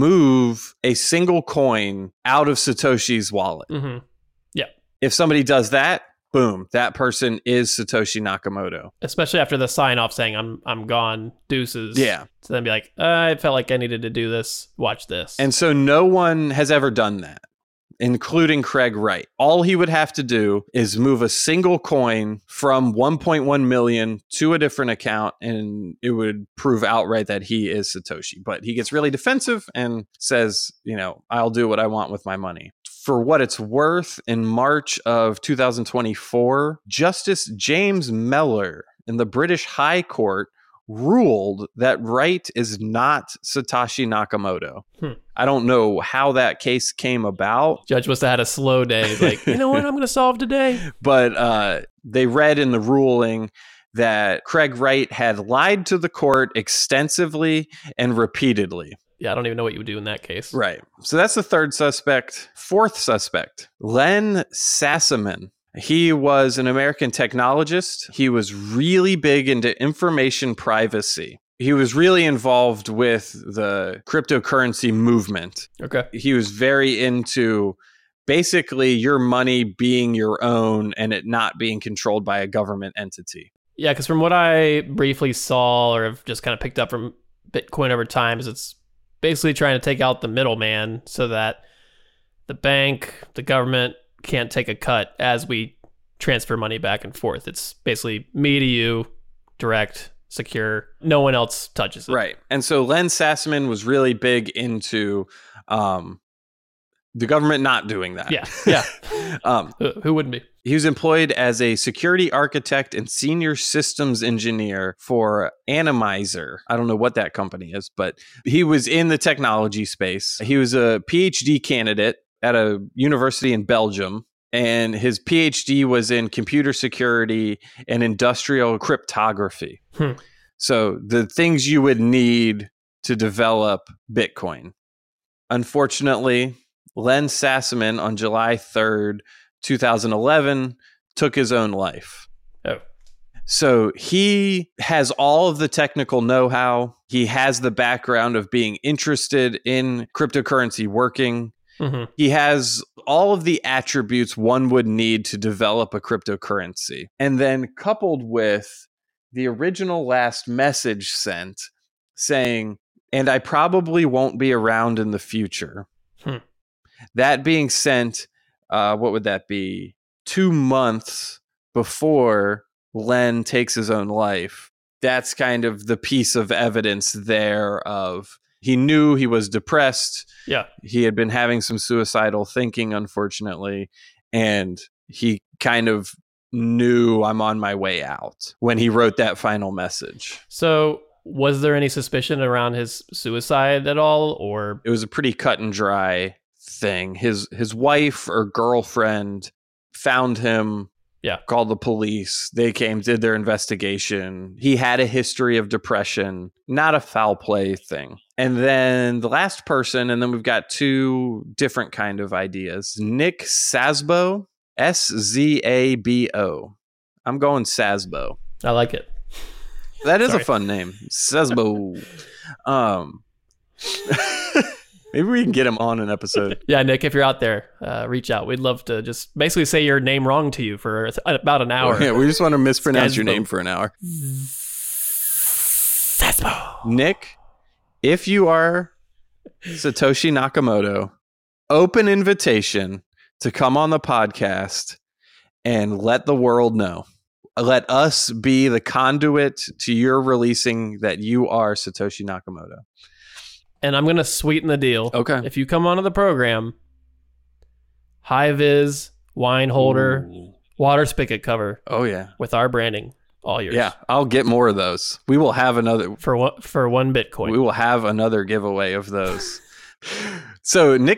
move a single coin out of Satoshi's wallet. Mm-hmm. Yeah. If somebody does that, boom, that person is Satoshi Nakamoto. Especially after the sign off saying, I'm I'm gone, deuces. Yeah. So then be like, I felt like I needed to do this. Watch this. And so no one has ever done that, including Craig Wright. All he would have to do is move a single coin from one point one million to a different account, and it would prove outright that he is Satoshi. But he gets really defensive and says, you know, I'll do what I want with my money. For what it's worth, in March of two thousand twenty-four, Justice James Mellor in the British High Court ruled that Wright is not Satoshi Nakamoto. Hmm. I don't know how that case came about. Judge must have had a slow day. He's like, you know what I'm going to solve today? But uh, they read in the ruling that Craig Wright had lied to the court extensively and repeatedly. Yeah, I don't even know what you would do in that case. Right. So that's the third suspect. Fourth suspect, Len Sassaman. He was an American technologist. He was really big into information privacy. He was really involved with the cryptocurrency movement. Okay. He was very into basically your money being your own and it not being controlled by a government entity. Yeah, because from what I briefly saw or have just kind of picked up from Bitcoin over time is it's basically trying to take out the middleman so that the bank, the government can't take a cut as we transfer money back and forth. It's basically me to you, direct, secure. No one else touches it. Right. And so Len Sassaman was really big into um, the government not doing that. Yeah. Yeah. um, Who wouldn't be? He was employed as a security architect and senior systems engineer for Animizer. I don't know what that company is, but he was in the technology space. He was a PhD candidate at a university in Belgium, and his PhD was in computer security and industrial cryptography. Hmm. So the things you would need to develop Bitcoin. Unfortunately, Len Sassaman on July third, two thousand eleven, took his own life. Oh. So he has all of the technical know-how. He has the background of being interested in cryptocurrency working. Mm-hmm. He has all of the attributes one would need to develop a cryptocurrency. And then coupled with the original last message sent saying, and I probably won't be around in the future. Hmm. That being sent, uh, what would that be? Two months before Len takes his own life. That's kind of the piece of evidence there of he knew he was depressed. Yeah. He had been having some suicidal thinking, unfortunately. And he kind of knew I'm on my way out when he wrote that final message. So was there any suspicion around his suicide at all, or? It was a pretty cut and dry thing. His his wife or girlfriend found him, yeah, called the police. They came, did their investigation. He had a history of depression, not a foul play thing. And then the last person, and then we've got two different kind of ideas. Nick Szabo, S Z A B O. I'm going Szabo. I like it. That is Sorry. a fun name. Szabo. Um, maybe we can get him on an episode. Yeah, Nick, if you're out there, uh, reach out. We'd love to just basically say your name wrong to you for about an hour. Yeah, we just want to mispronounce Szabo. your name for an hour. Szabo. Nick, if you are Satoshi Nakamoto, open invitation to come on the podcast and let the world know. Let us be the conduit to your releasing that you are Satoshi Nakamoto. And I'm going to sweeten the deal. Okay. If you come onto the program, high-vis, wine holder, Ooh. water spigot cover Oh, yeah. with our branding, all yours. Yeah, I'll get more of those. We will have another. For one, for one Bitcoin. We will have another giveaway of those. So Nick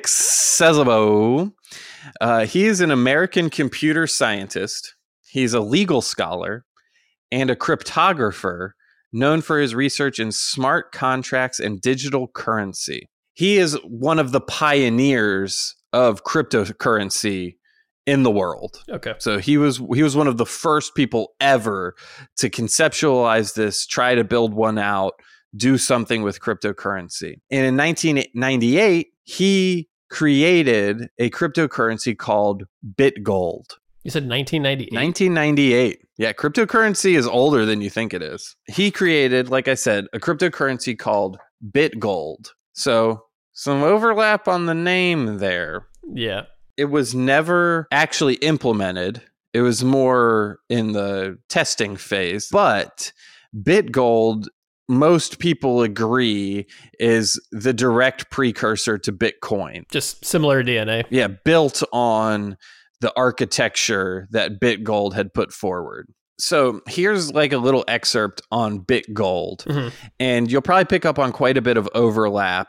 Szabo, uh, he is an American computer scientist. He's a legal scholar and a cryptographer known for his research in smart contracts and digital currency. He is one of the pioneers of cryptocurrency in the world. Okay. So he was he was one of the first people ever to conceptualize this, try to build one out, do something with cryptocurrency. And in nineteen ninety-eight, he created a cryptocurrency called BitGold. You said nineteen ninety-eight? nineteen ninety-eight. Yeah, cryptocurrency is older than you think it is. He created, like I said, a cryptocurrency called BitGold. So some overlap on the name there. Yeah. It was never actually implemented. It was more in the testing phase. But BitGold, most people agree, is the direct precursor to Bitcoin. Just similar D N A. Yeah, built on the architecture that BitGold had put forward. So here's like a little excerpt on BitGold. Mm-hmm. And you'll probably pick up on quite a bit of overlap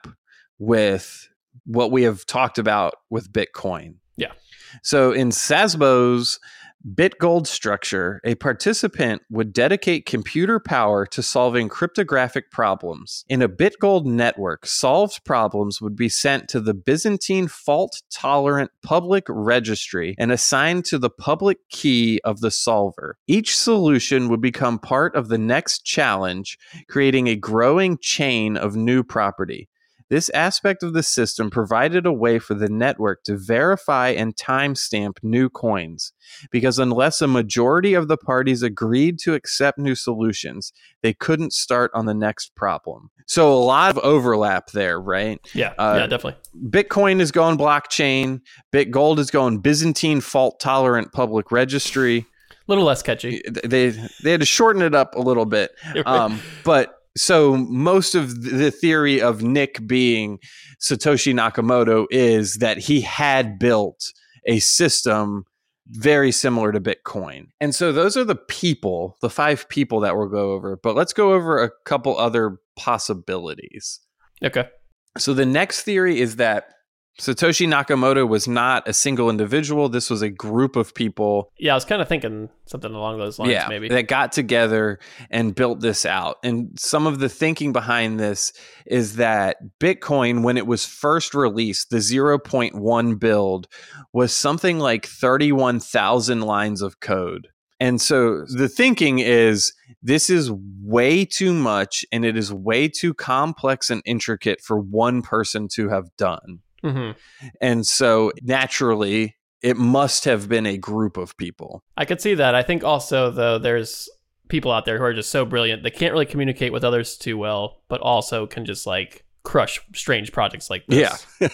with what we have talked about with Bitcoin. Yeah. So in Szabo's BitGold structure, a participant would dedicate computer power to solving cryptographic problems. In a BitGold network, solved problems would be sent to the Byzantine fault-tolerant public registry and assigned to the public key of the solver. Each solution would become part of the next challenge, creating a growing chain of new property. This aspect of the system provided a way for the network to verify and timestamp new coins, because unless a majority of the parties agreed to accept new solutions, they couldn't start on the next problem. So a lot of overlap there, right? Yeah, Uh, yeah, definitely. Bitcoin is going blockchain. BitGold is going Byzantine fault-tolerant public registry. A little less catchy. They they had to shorten it up a little bit, um, but. So most of the theory of Nick being Satoshi Nakamoto is that he had built a system very similar to Bitcoin. And so those are the people, the five people that we'll go over. But let's go over a couple other possibilities. Okay. So the next theory is that Satoshi Nakamoto was not a single individual. This was a group of people. Yeah, I was kind of thinking something along those lines, yeah, maybe. that got together and built this out. And some of the thinking behind this is that Bitcoin, when it was first released, the zero point one build was something like thirty-one thousand lines of code. And so the thinking is this is way too much and it is way too complex and intricate for one person to have done. Mm-hmm. And so naturally, it must have been a group of people. I could see that. I think also, though, there's people out there who are just so brilliant. They can't really communicate with others too well, but also can just like crush strange projects like this. Yeah.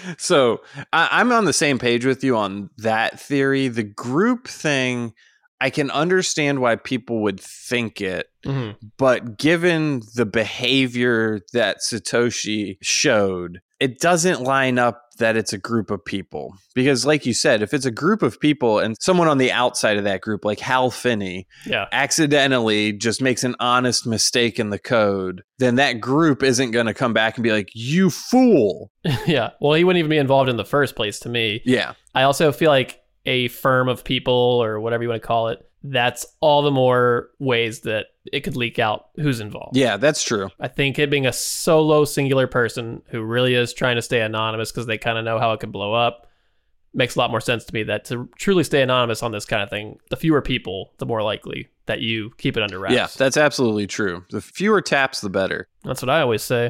So I, I'm on the same page with you on that theory. The group thing, I can understand why people would think it, Mm-hmm. but given the behavior that Satoshi showed, it doesn't line up that it's a group of people. Because like you said, if it's a group of people and someone on the outside of that group, like Hal Finney, yeah. accidentally just makes an honest mistake in the code, then that group isn't going to come back and be like, you fool. Yeah. Well, he wouldn't even be involved in the first place to me. Yeah. I also feel like a firm of people, or whatever you want to call it, that's all the more ways that it could leak out who's involved. Yeah, that's true. I think it being a solo singular person who really is trying to stay anonymous because they kind of know how it could blow up makes a lot more sense to me. That to truly stay anonymous on this kind of thing, the fewer people, the more likely that you keep it under wraps. Yeah, that's absolutely true. The fewer taps, the better. That's what I always say.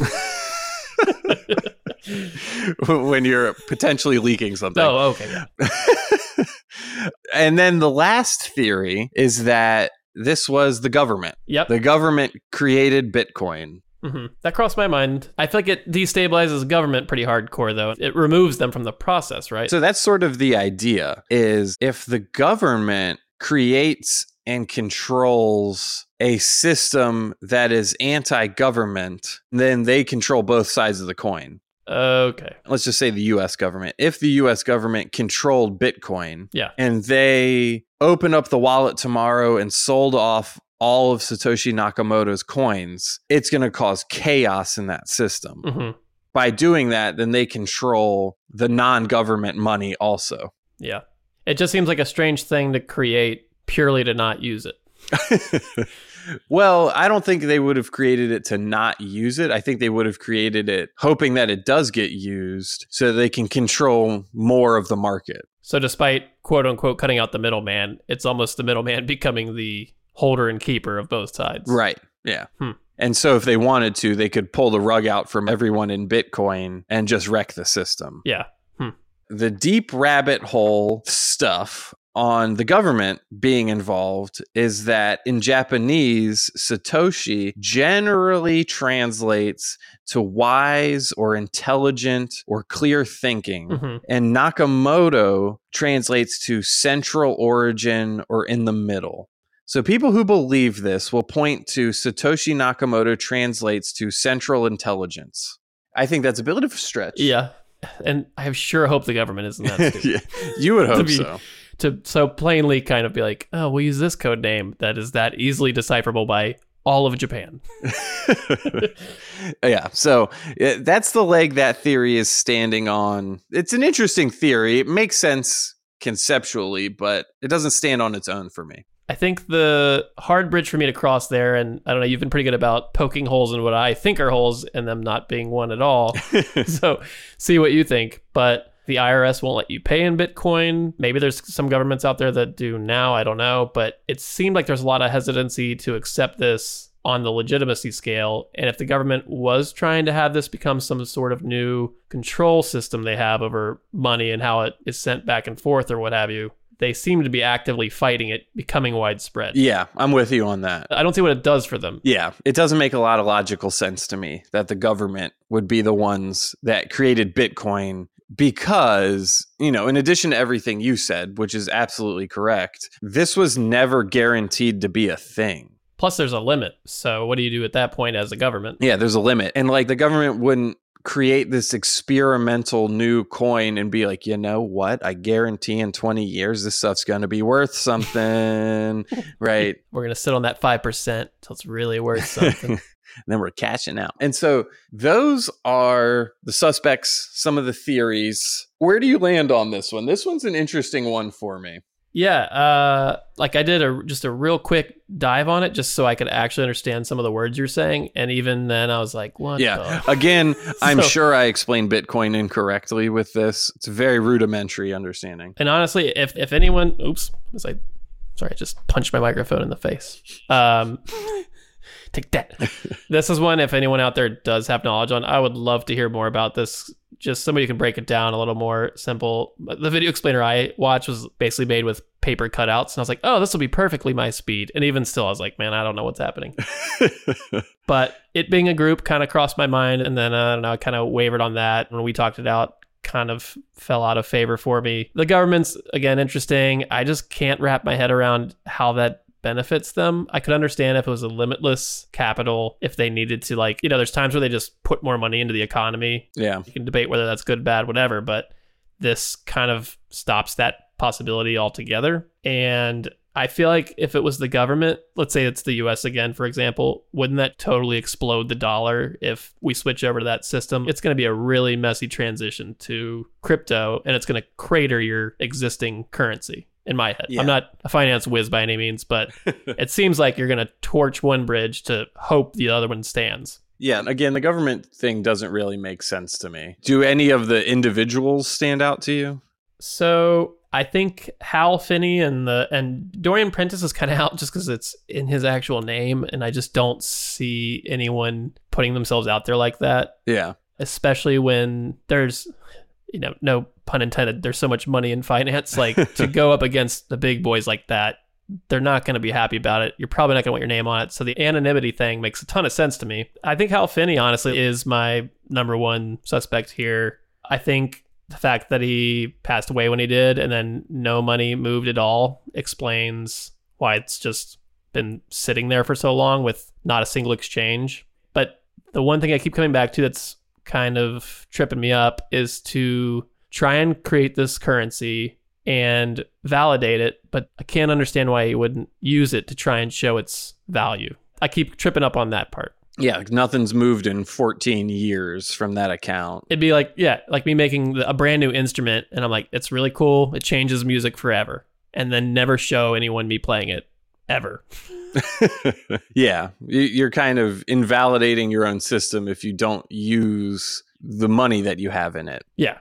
When you're potentially leaking something. Oh, okay. Yeah. And then the last theory is that this was the government. Yep. The government created Bitcoin. Mm-hmm. That crossed my mind. I feel like it destabilizes government pretty hardcore, though. It removes them from the process, right? So that's sort of the idea, is if the government creates and controls a system that is anti-government, then they control both sides of the coin. Okay. Let's just say the U S government. If the U S government controlled Bitcoin, yeah, and they opened up the wallet tomorrow and sold off all of Satoshi Nakamoto's coins, it's going to cause chaos in that system. Mm-hmm. By doing that, then they control the non-government money also. Yeah. It just seems like a strange thing to create purely to not use it. Well, I don't think they would have created it to not use it. I think they would have created it hoping that it does get used so they can control more of the market. So despite, quote unquote, cutting out the middleman, it's almost the middleman becoming the holder and keeper of both sides. Right. Yeah. Hmm. And so if they wanted to, they could pull the rug out from everyone in Bitcoin and just wreck the system. Yeah. Hmm. The deep rabbit hole stuff on the government being involved is that in Japanese, Satoshi generally translates to wise or intelligent or clear thinking. Mm-hmm. And Nakamoto translates to central origin or in the middle. So people who believe this will point to Satoshi Nakamoto translates to central intelligence. I think that's a bit of a stretch. Yeah. And I sure hope the government isn't that stupid. Yeah, you would hope be, so. To so plainly kind of be like, oh, we'll use this code name that is that easily decipherable by all of Japan. Yeah, so uh, that's the leg that theory is standing on. It's an interesting theory. It makes sense conceptually, but it doesn't stand on its own for me. I think the hard bridge for me to cross there, and I don't know, you've been pretty good about poking holes in what I think are holes and them not being one at all. So see what you think. But the I R S won't let you pay in Bitcoin. Maybe there's some governments out there that do now. I don't know. But it seemed like there's a lot of hesitancy to accept this on the legitimacy scale. And if the government was trying to have this become some sort of new control system they have over money and how it is sent back and forth or what have you, they seem to be actively fighting it becoming widespread. Yeah, I'm with you on that. I don't see what it does for them. Yeah, it doesn't make a lot of logical sense to me that the government would be the ones that created Bitcoin because, you know, in addition to everything you said, which is absolutely correct, this was never guaranteed to be a thing. Plus, there's a limit. So what do you do at that point as a government? Yeah, there's a limit. And like the government wouldn't create this experimental new coin and be like, you know what? I guarantee in twenty years, this stuff's going to be worth something, right? We're going to sit on that five percent until it's really worth something. Then we're cashing out. And so those are the suspects, some of the theories. Where do you land on this one? This one's an interesting one for me. Yeah, uh, like I did a just a real quick dive on it just so I could actually understand some of the words you're saying. And even then I was like, what Yeah, the? Again, I'm So- sure I explained Bitcoin incorrectly with this. It's a very rudimentary understanding. And honestly, if if anyone, oops, was I, sorry, I just punched my microphone in the face. Um, take that. This is one, if anyone out there does have knowledge on, I would love to hear more about this. Just somebody who can break it down a little more simple. The video explainer I watched was basically made with paper cutouts. And I was like, oh, this will be perfectly my speed. And even still, I was like, man, I don't know what's happening. But it being a group kind of crossed my mind. And then, uh, I don't know, I kind of wavered on that. When we talked it out, kind of fell out of favor for me. The government's, again, interesting. I just can't wrap my head around how that benefits them. I could understand if it was a limitless capital, if they needed to, like, you know, there's times where they just put more money into the economy. Yeah. You can debate whether that's good, bad, whatever, but this kind of stops that possibility altogether. And I feel like if it was the government, let's say it's the U S again, for example, wouldn't that totally explode the dollar if we switch over to that system? It's going to be a really messy transition to crypto, and it's going to crater your existing currency, in my head. Yeah. I'm not a finance whiz by any means, but it seems like you're going to torch one bridge to hope the other one stands. Yeah, and again, the government thing doesn't really make sense to me. Do any of the individuals stand out to you? So I think Hal Finney and the and Dorian Prentice is kind of out just because it's in his actual name, and I just don't see anyone putting themselves out there like that. Yeah. Especially when there's, you know, no pun intended, there's so much money in finance. Like, to go up against the big boys like that, they're not going to be happy about it. You're probably not going to want your name on it. So the anonymity thing makes a ton of sense to me. I think Hal Finney, honestly, is my number one suspect here. I think the fact that he passed away when he did and then no money moved at all explains why it's just been sitting there for so long with not a single exchange. But the one thing I keep coming back to that's kind of tripping me up is to try and create this currency and validate it, but I can't understand why he wouldn't use it to try and show its value. I keep tripping up on that part. Yeah, nothing's moved in fourteen years from that account. It'd be like, yeah, like me making a brand new instrument, and I'm like, it's really cool. It changes music forever. And then never show anyone me playing it, ever. Yeah, you're kind of invalidating your own system if you don't use the money that you have in it. Yeah.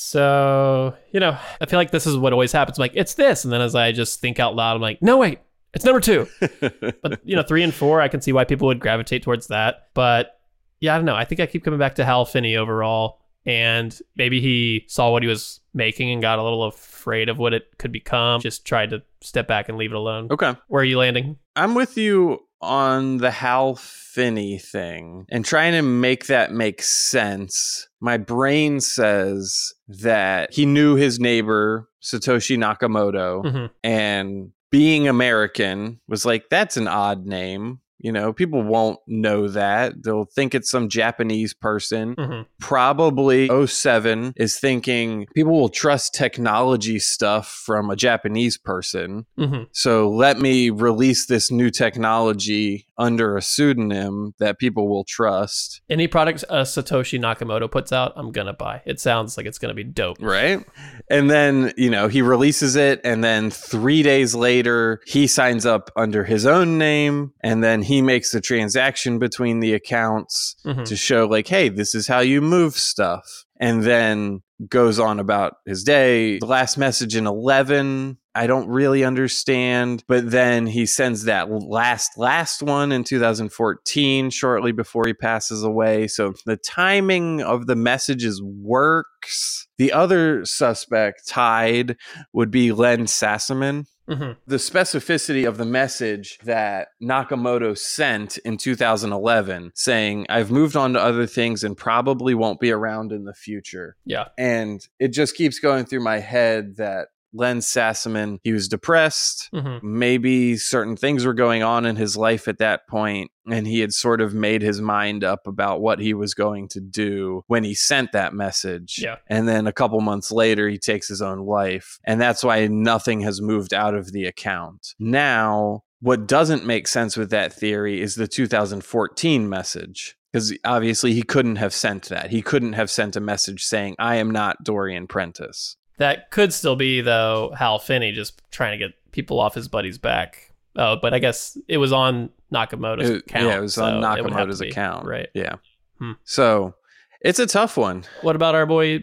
So, you know, I feel like this is what always happens. I'm like, it's this. And then as I just think out loud, I'm like, no, wait. It's number two. But, you know, three and four, I can see why people would gravitate towards that. But yeah, I don't know. I think I keep coming back to Hal Finney overall. And maybe he saw what he was making and got a little afraid of what it could become. Just tried to step back and leave it alone. Okay. Where are you landing? I'm with you on the Hal Finney thing and trying to make that make sense. My brain says that he knew his neighbor, Satoshi Nakamoto, Mm-hmm. and being American was like, that's an odd name. You know, people won't know that. They'll think it's some Japanese person. Mm-hmm. Probably oh seven is thinking people will trust technology stuff from a Japanese person. Mm-hmm. So let me release this new technology under a pseudonym that people will trust. Any product uh, Satoshi Nakamoto puts out, I'm going to buy. It sounds like it's going to be dope. Right? And then, you know, he releases it, and then three days later, he signs up under his own name, and then he makes the transaction between the accounts Mm-hmm. to show, like, hey, this is how you move stuff. And then goes on about his day. The last message in eleven, I don't really understand. But then he sends that last, last one in two thousand fourteen, shortly before he passes away. So the timing of the messages works. The other suspect tied would be Len Sassaman. Mm-hmm. The specificity of the message that Nakamoto sent in two thousand eleven saying, I've moved on to other things and probably won't be around in the future. Yeah. And it just keeps going through my head that Len Sassaman, he was depressed. Mm-hmm. Maybe certain things were going on in his life at that point, and he had sort of made his mind up about what he was going to do when he sent that message. Yeah. And then a couple months later, he takes his own life. And that's why nothing has moved out of the account. Now, what doesn't make sense with that theory is the two thousand fourteen message. Because obviously he couldn't have sent that. He couldn't have sent a message saying, I am not Dorian Prentice. That could still be, though, Hal Finney just trying to get people off his buddy's back. Oh, but I guess it was on Nakamoto's It- account. yeah, it was so on it would have Nakamoto's to be, account. Right. Yeah. Hmm. So it's a tough one. What about our boy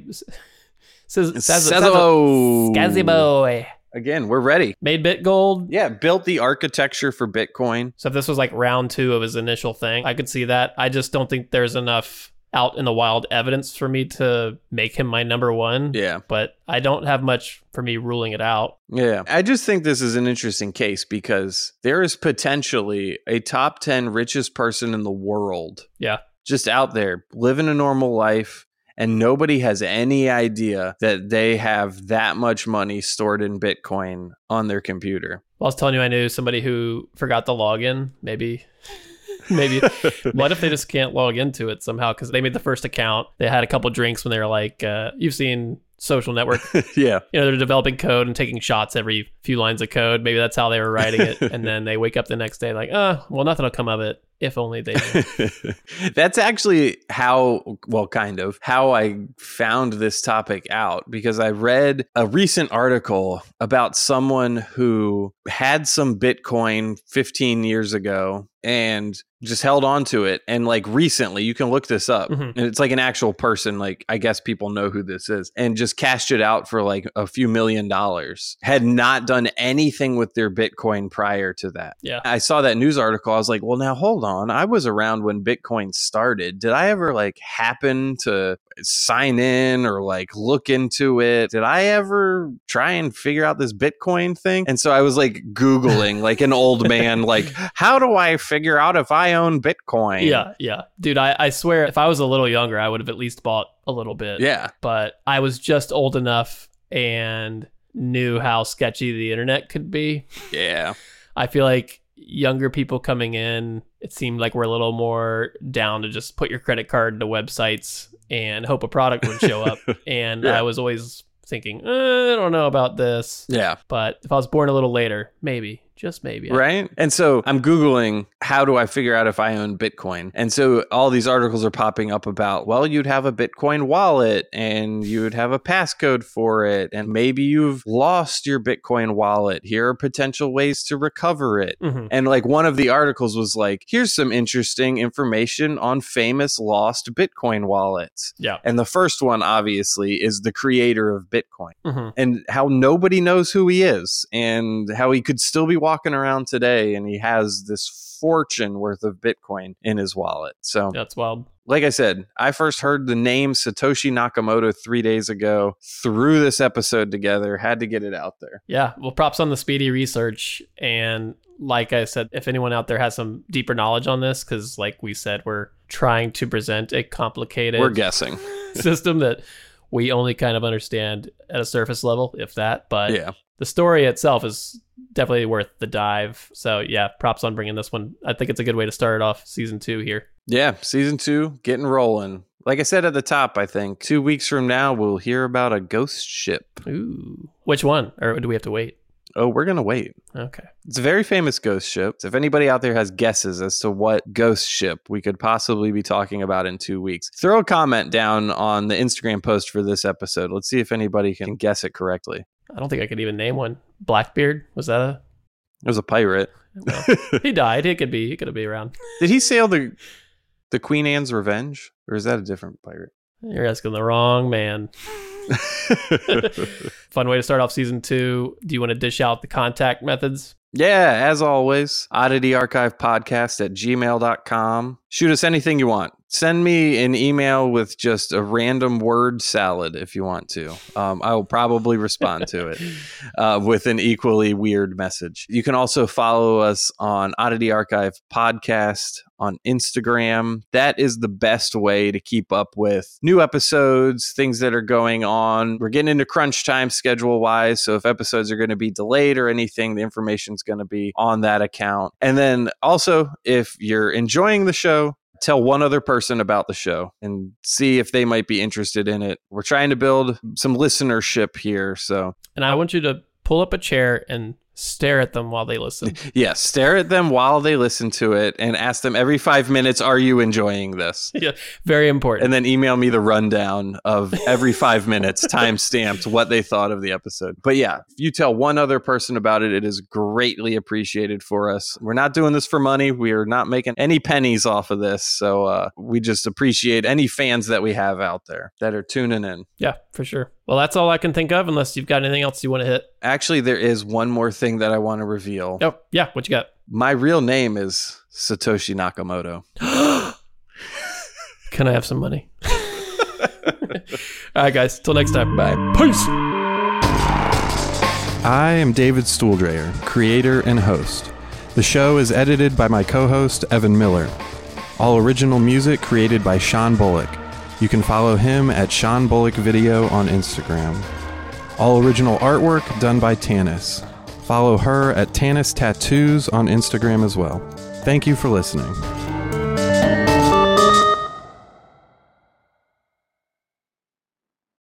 Saz- Saz- Sazamo. Skaziboy? Again, we're ready. Made BitGold. Yeah, built the architecture for Bitcoin. So if this was like round two of his initial thing, I could see that. I just don't think there's enough out in the wild evidence for me to make him my number one. Yeah. But I don't have much for me ruling it out. Yeah. I just think this is an interesting case because there is potentially a top ten richest person in the world Yeah. just out there living a normal life. and nobody has any idea that they have that much money stored in Bitcoin on their computer. Well, I was telling you I knew somebody who forgot the login. Maybe, maybe. What if they just can't log into it somehow because they made the first account? They had a couple drinks when they were like, uh, you've seen Social Network. Yeah. You know, they're developing code and taking shots every few lines of code. Maybe that's how they were writing it. And then they wake up the next day like, oh, well, nothing will come of it. If only they did. That's actually how, well, kind of, how I found this topic out, because I read a recent article about someone who had some Bitcoin fifteen years ago and just held on to it. And like recently, you can look this up, Mhm. and it's like an actual person. Like, I guess people know who this is, and just cashed it out for like a few million dollars. Had not done anything with their Bitcoin prior to that. Yeah. I saw that news article. I was like, well, now hold on. I was around when Bitcoin started. Did I ever like happen to sign in or like look into it? Did I ever try and figure out this Bitcoin thing? And so I was like Googling like an old man, like, how do I figure out if I own Bitcoin? Yeah, yeah. Dude, I, I swear if I was a little younger, I would have at least bought a little bit. Yeah. But I was just old enough and knew how sketchy the internet could be. Yeah. I feel like younger people coming in, it seemed like we're a little more down to just put your credit card into websites and hope a product would show up. And Yeah. I was always thinking, eh, I don't know about this. Yeah. But if I was born a little later, maybe, just maybe. Right. And so I'm Googling, how do I figure out if I own Bitcoin? And so all these articles are popping up about, well, you'd have a Bitcoin wallet and you would have a passcode for it. And maybe you've lost your Bitcoin wallet. Here are potential ways to recover it. Mhm. And like one of the articles was like, here's some interesting information on famous lost Bitcoin wallets. Yeah. And the first one, obviously, is the creator of Bitcoin, Mhm. and how nobody knows who he is and how he could still be walking around today and he has this fortune worth of Bitcoin in his wallet. So That's wild. like I said, I first heard the name Satoshi Nakamoto three days ago, threw this episode together, had to get it out there. Yeah. Well, props on the speedy research. And like I said, if anyone out there has some deeper knowledge on this, because like we said, we're trying to present a complicated We're guessing. system that we only kind of understand at a surface level, if that. But Yeah. the story itself is definitely worth the dive. So yeah, props on bringing this one. I think it's a good way to start off season two here. Yeah. Season two, getting rolling. Like I said at the top, I think two weeks from now, we'll hear about a ghost ship. Ooh. Which one? Or do we have to wait? Oh, we're going to wait. Okay. It's a very famous ghost ship. So if anybody out there has guesses as to what ghost ship we could possibly be talking about in two weeks, throw a comment down on the Instagram post for this episode. Let's see if anybody can guess it correctly. I don't think I could even name one. Blackbeard? Was that a... It was a pirate. Well, he died. He could be. He could be around. Did he sail the the Queen Anne's Revenge? Or is that a different pirate? You're asking the wrong man. Fun way to start off season two. Do you want to dish out the contact methods? Yeah, as always, oddity archive podcast at gmail dot com. Shoot us anything you want. Send me an email with just a random word salad if you want to. Um, I will probably respond to it uh, with an equally weird message. You can also follow us on Oddity Archive Podcast on Instagram. That is the best way to keep up with new episodes, things that are going on. We're getting into crunch time schedule wise. So if episodes are going to be delayed or anything, the information's going to be on that account. And then also, if you're enjoying the show, tell one other person about the show and see if they might be interested in it. We're trying to build some listenership here. So, And I want you to pull up a chair and stare at them while they listen. yeah, stare at them while they listen to it and ask them every five minutes, are you enjoying this? Yeah, very important. And then email me the rundown of every five minutes, time stamped, what they thought of the episode. But yeah, if you tell one other person about it, it is greatly appreciated for us. We're not doing this for money. We are not making any pennies off of this. So uh, we just appreciate any fans that we have out there that are tuning in. Yeah, for sure. Well, that's all I can think of, unless you've got anything else you want to hit. Actually, there is one more thing that I want to reveal. Oh, yeah. What you got? My real name is Satoshi Nakamoto. Can I have some money? All right, guys. Till next time. Bye. Peace. I am David Stuhldrayer, creator and host. The show is edited by my co-host, Evan Miller. All original music created by Sean Bullock. You can follow him at Sean Bullock Video on Instagram. All original artwork done by Tanis. Follow her at Tanis Tattoos on Instagram as well. Thank you for listening.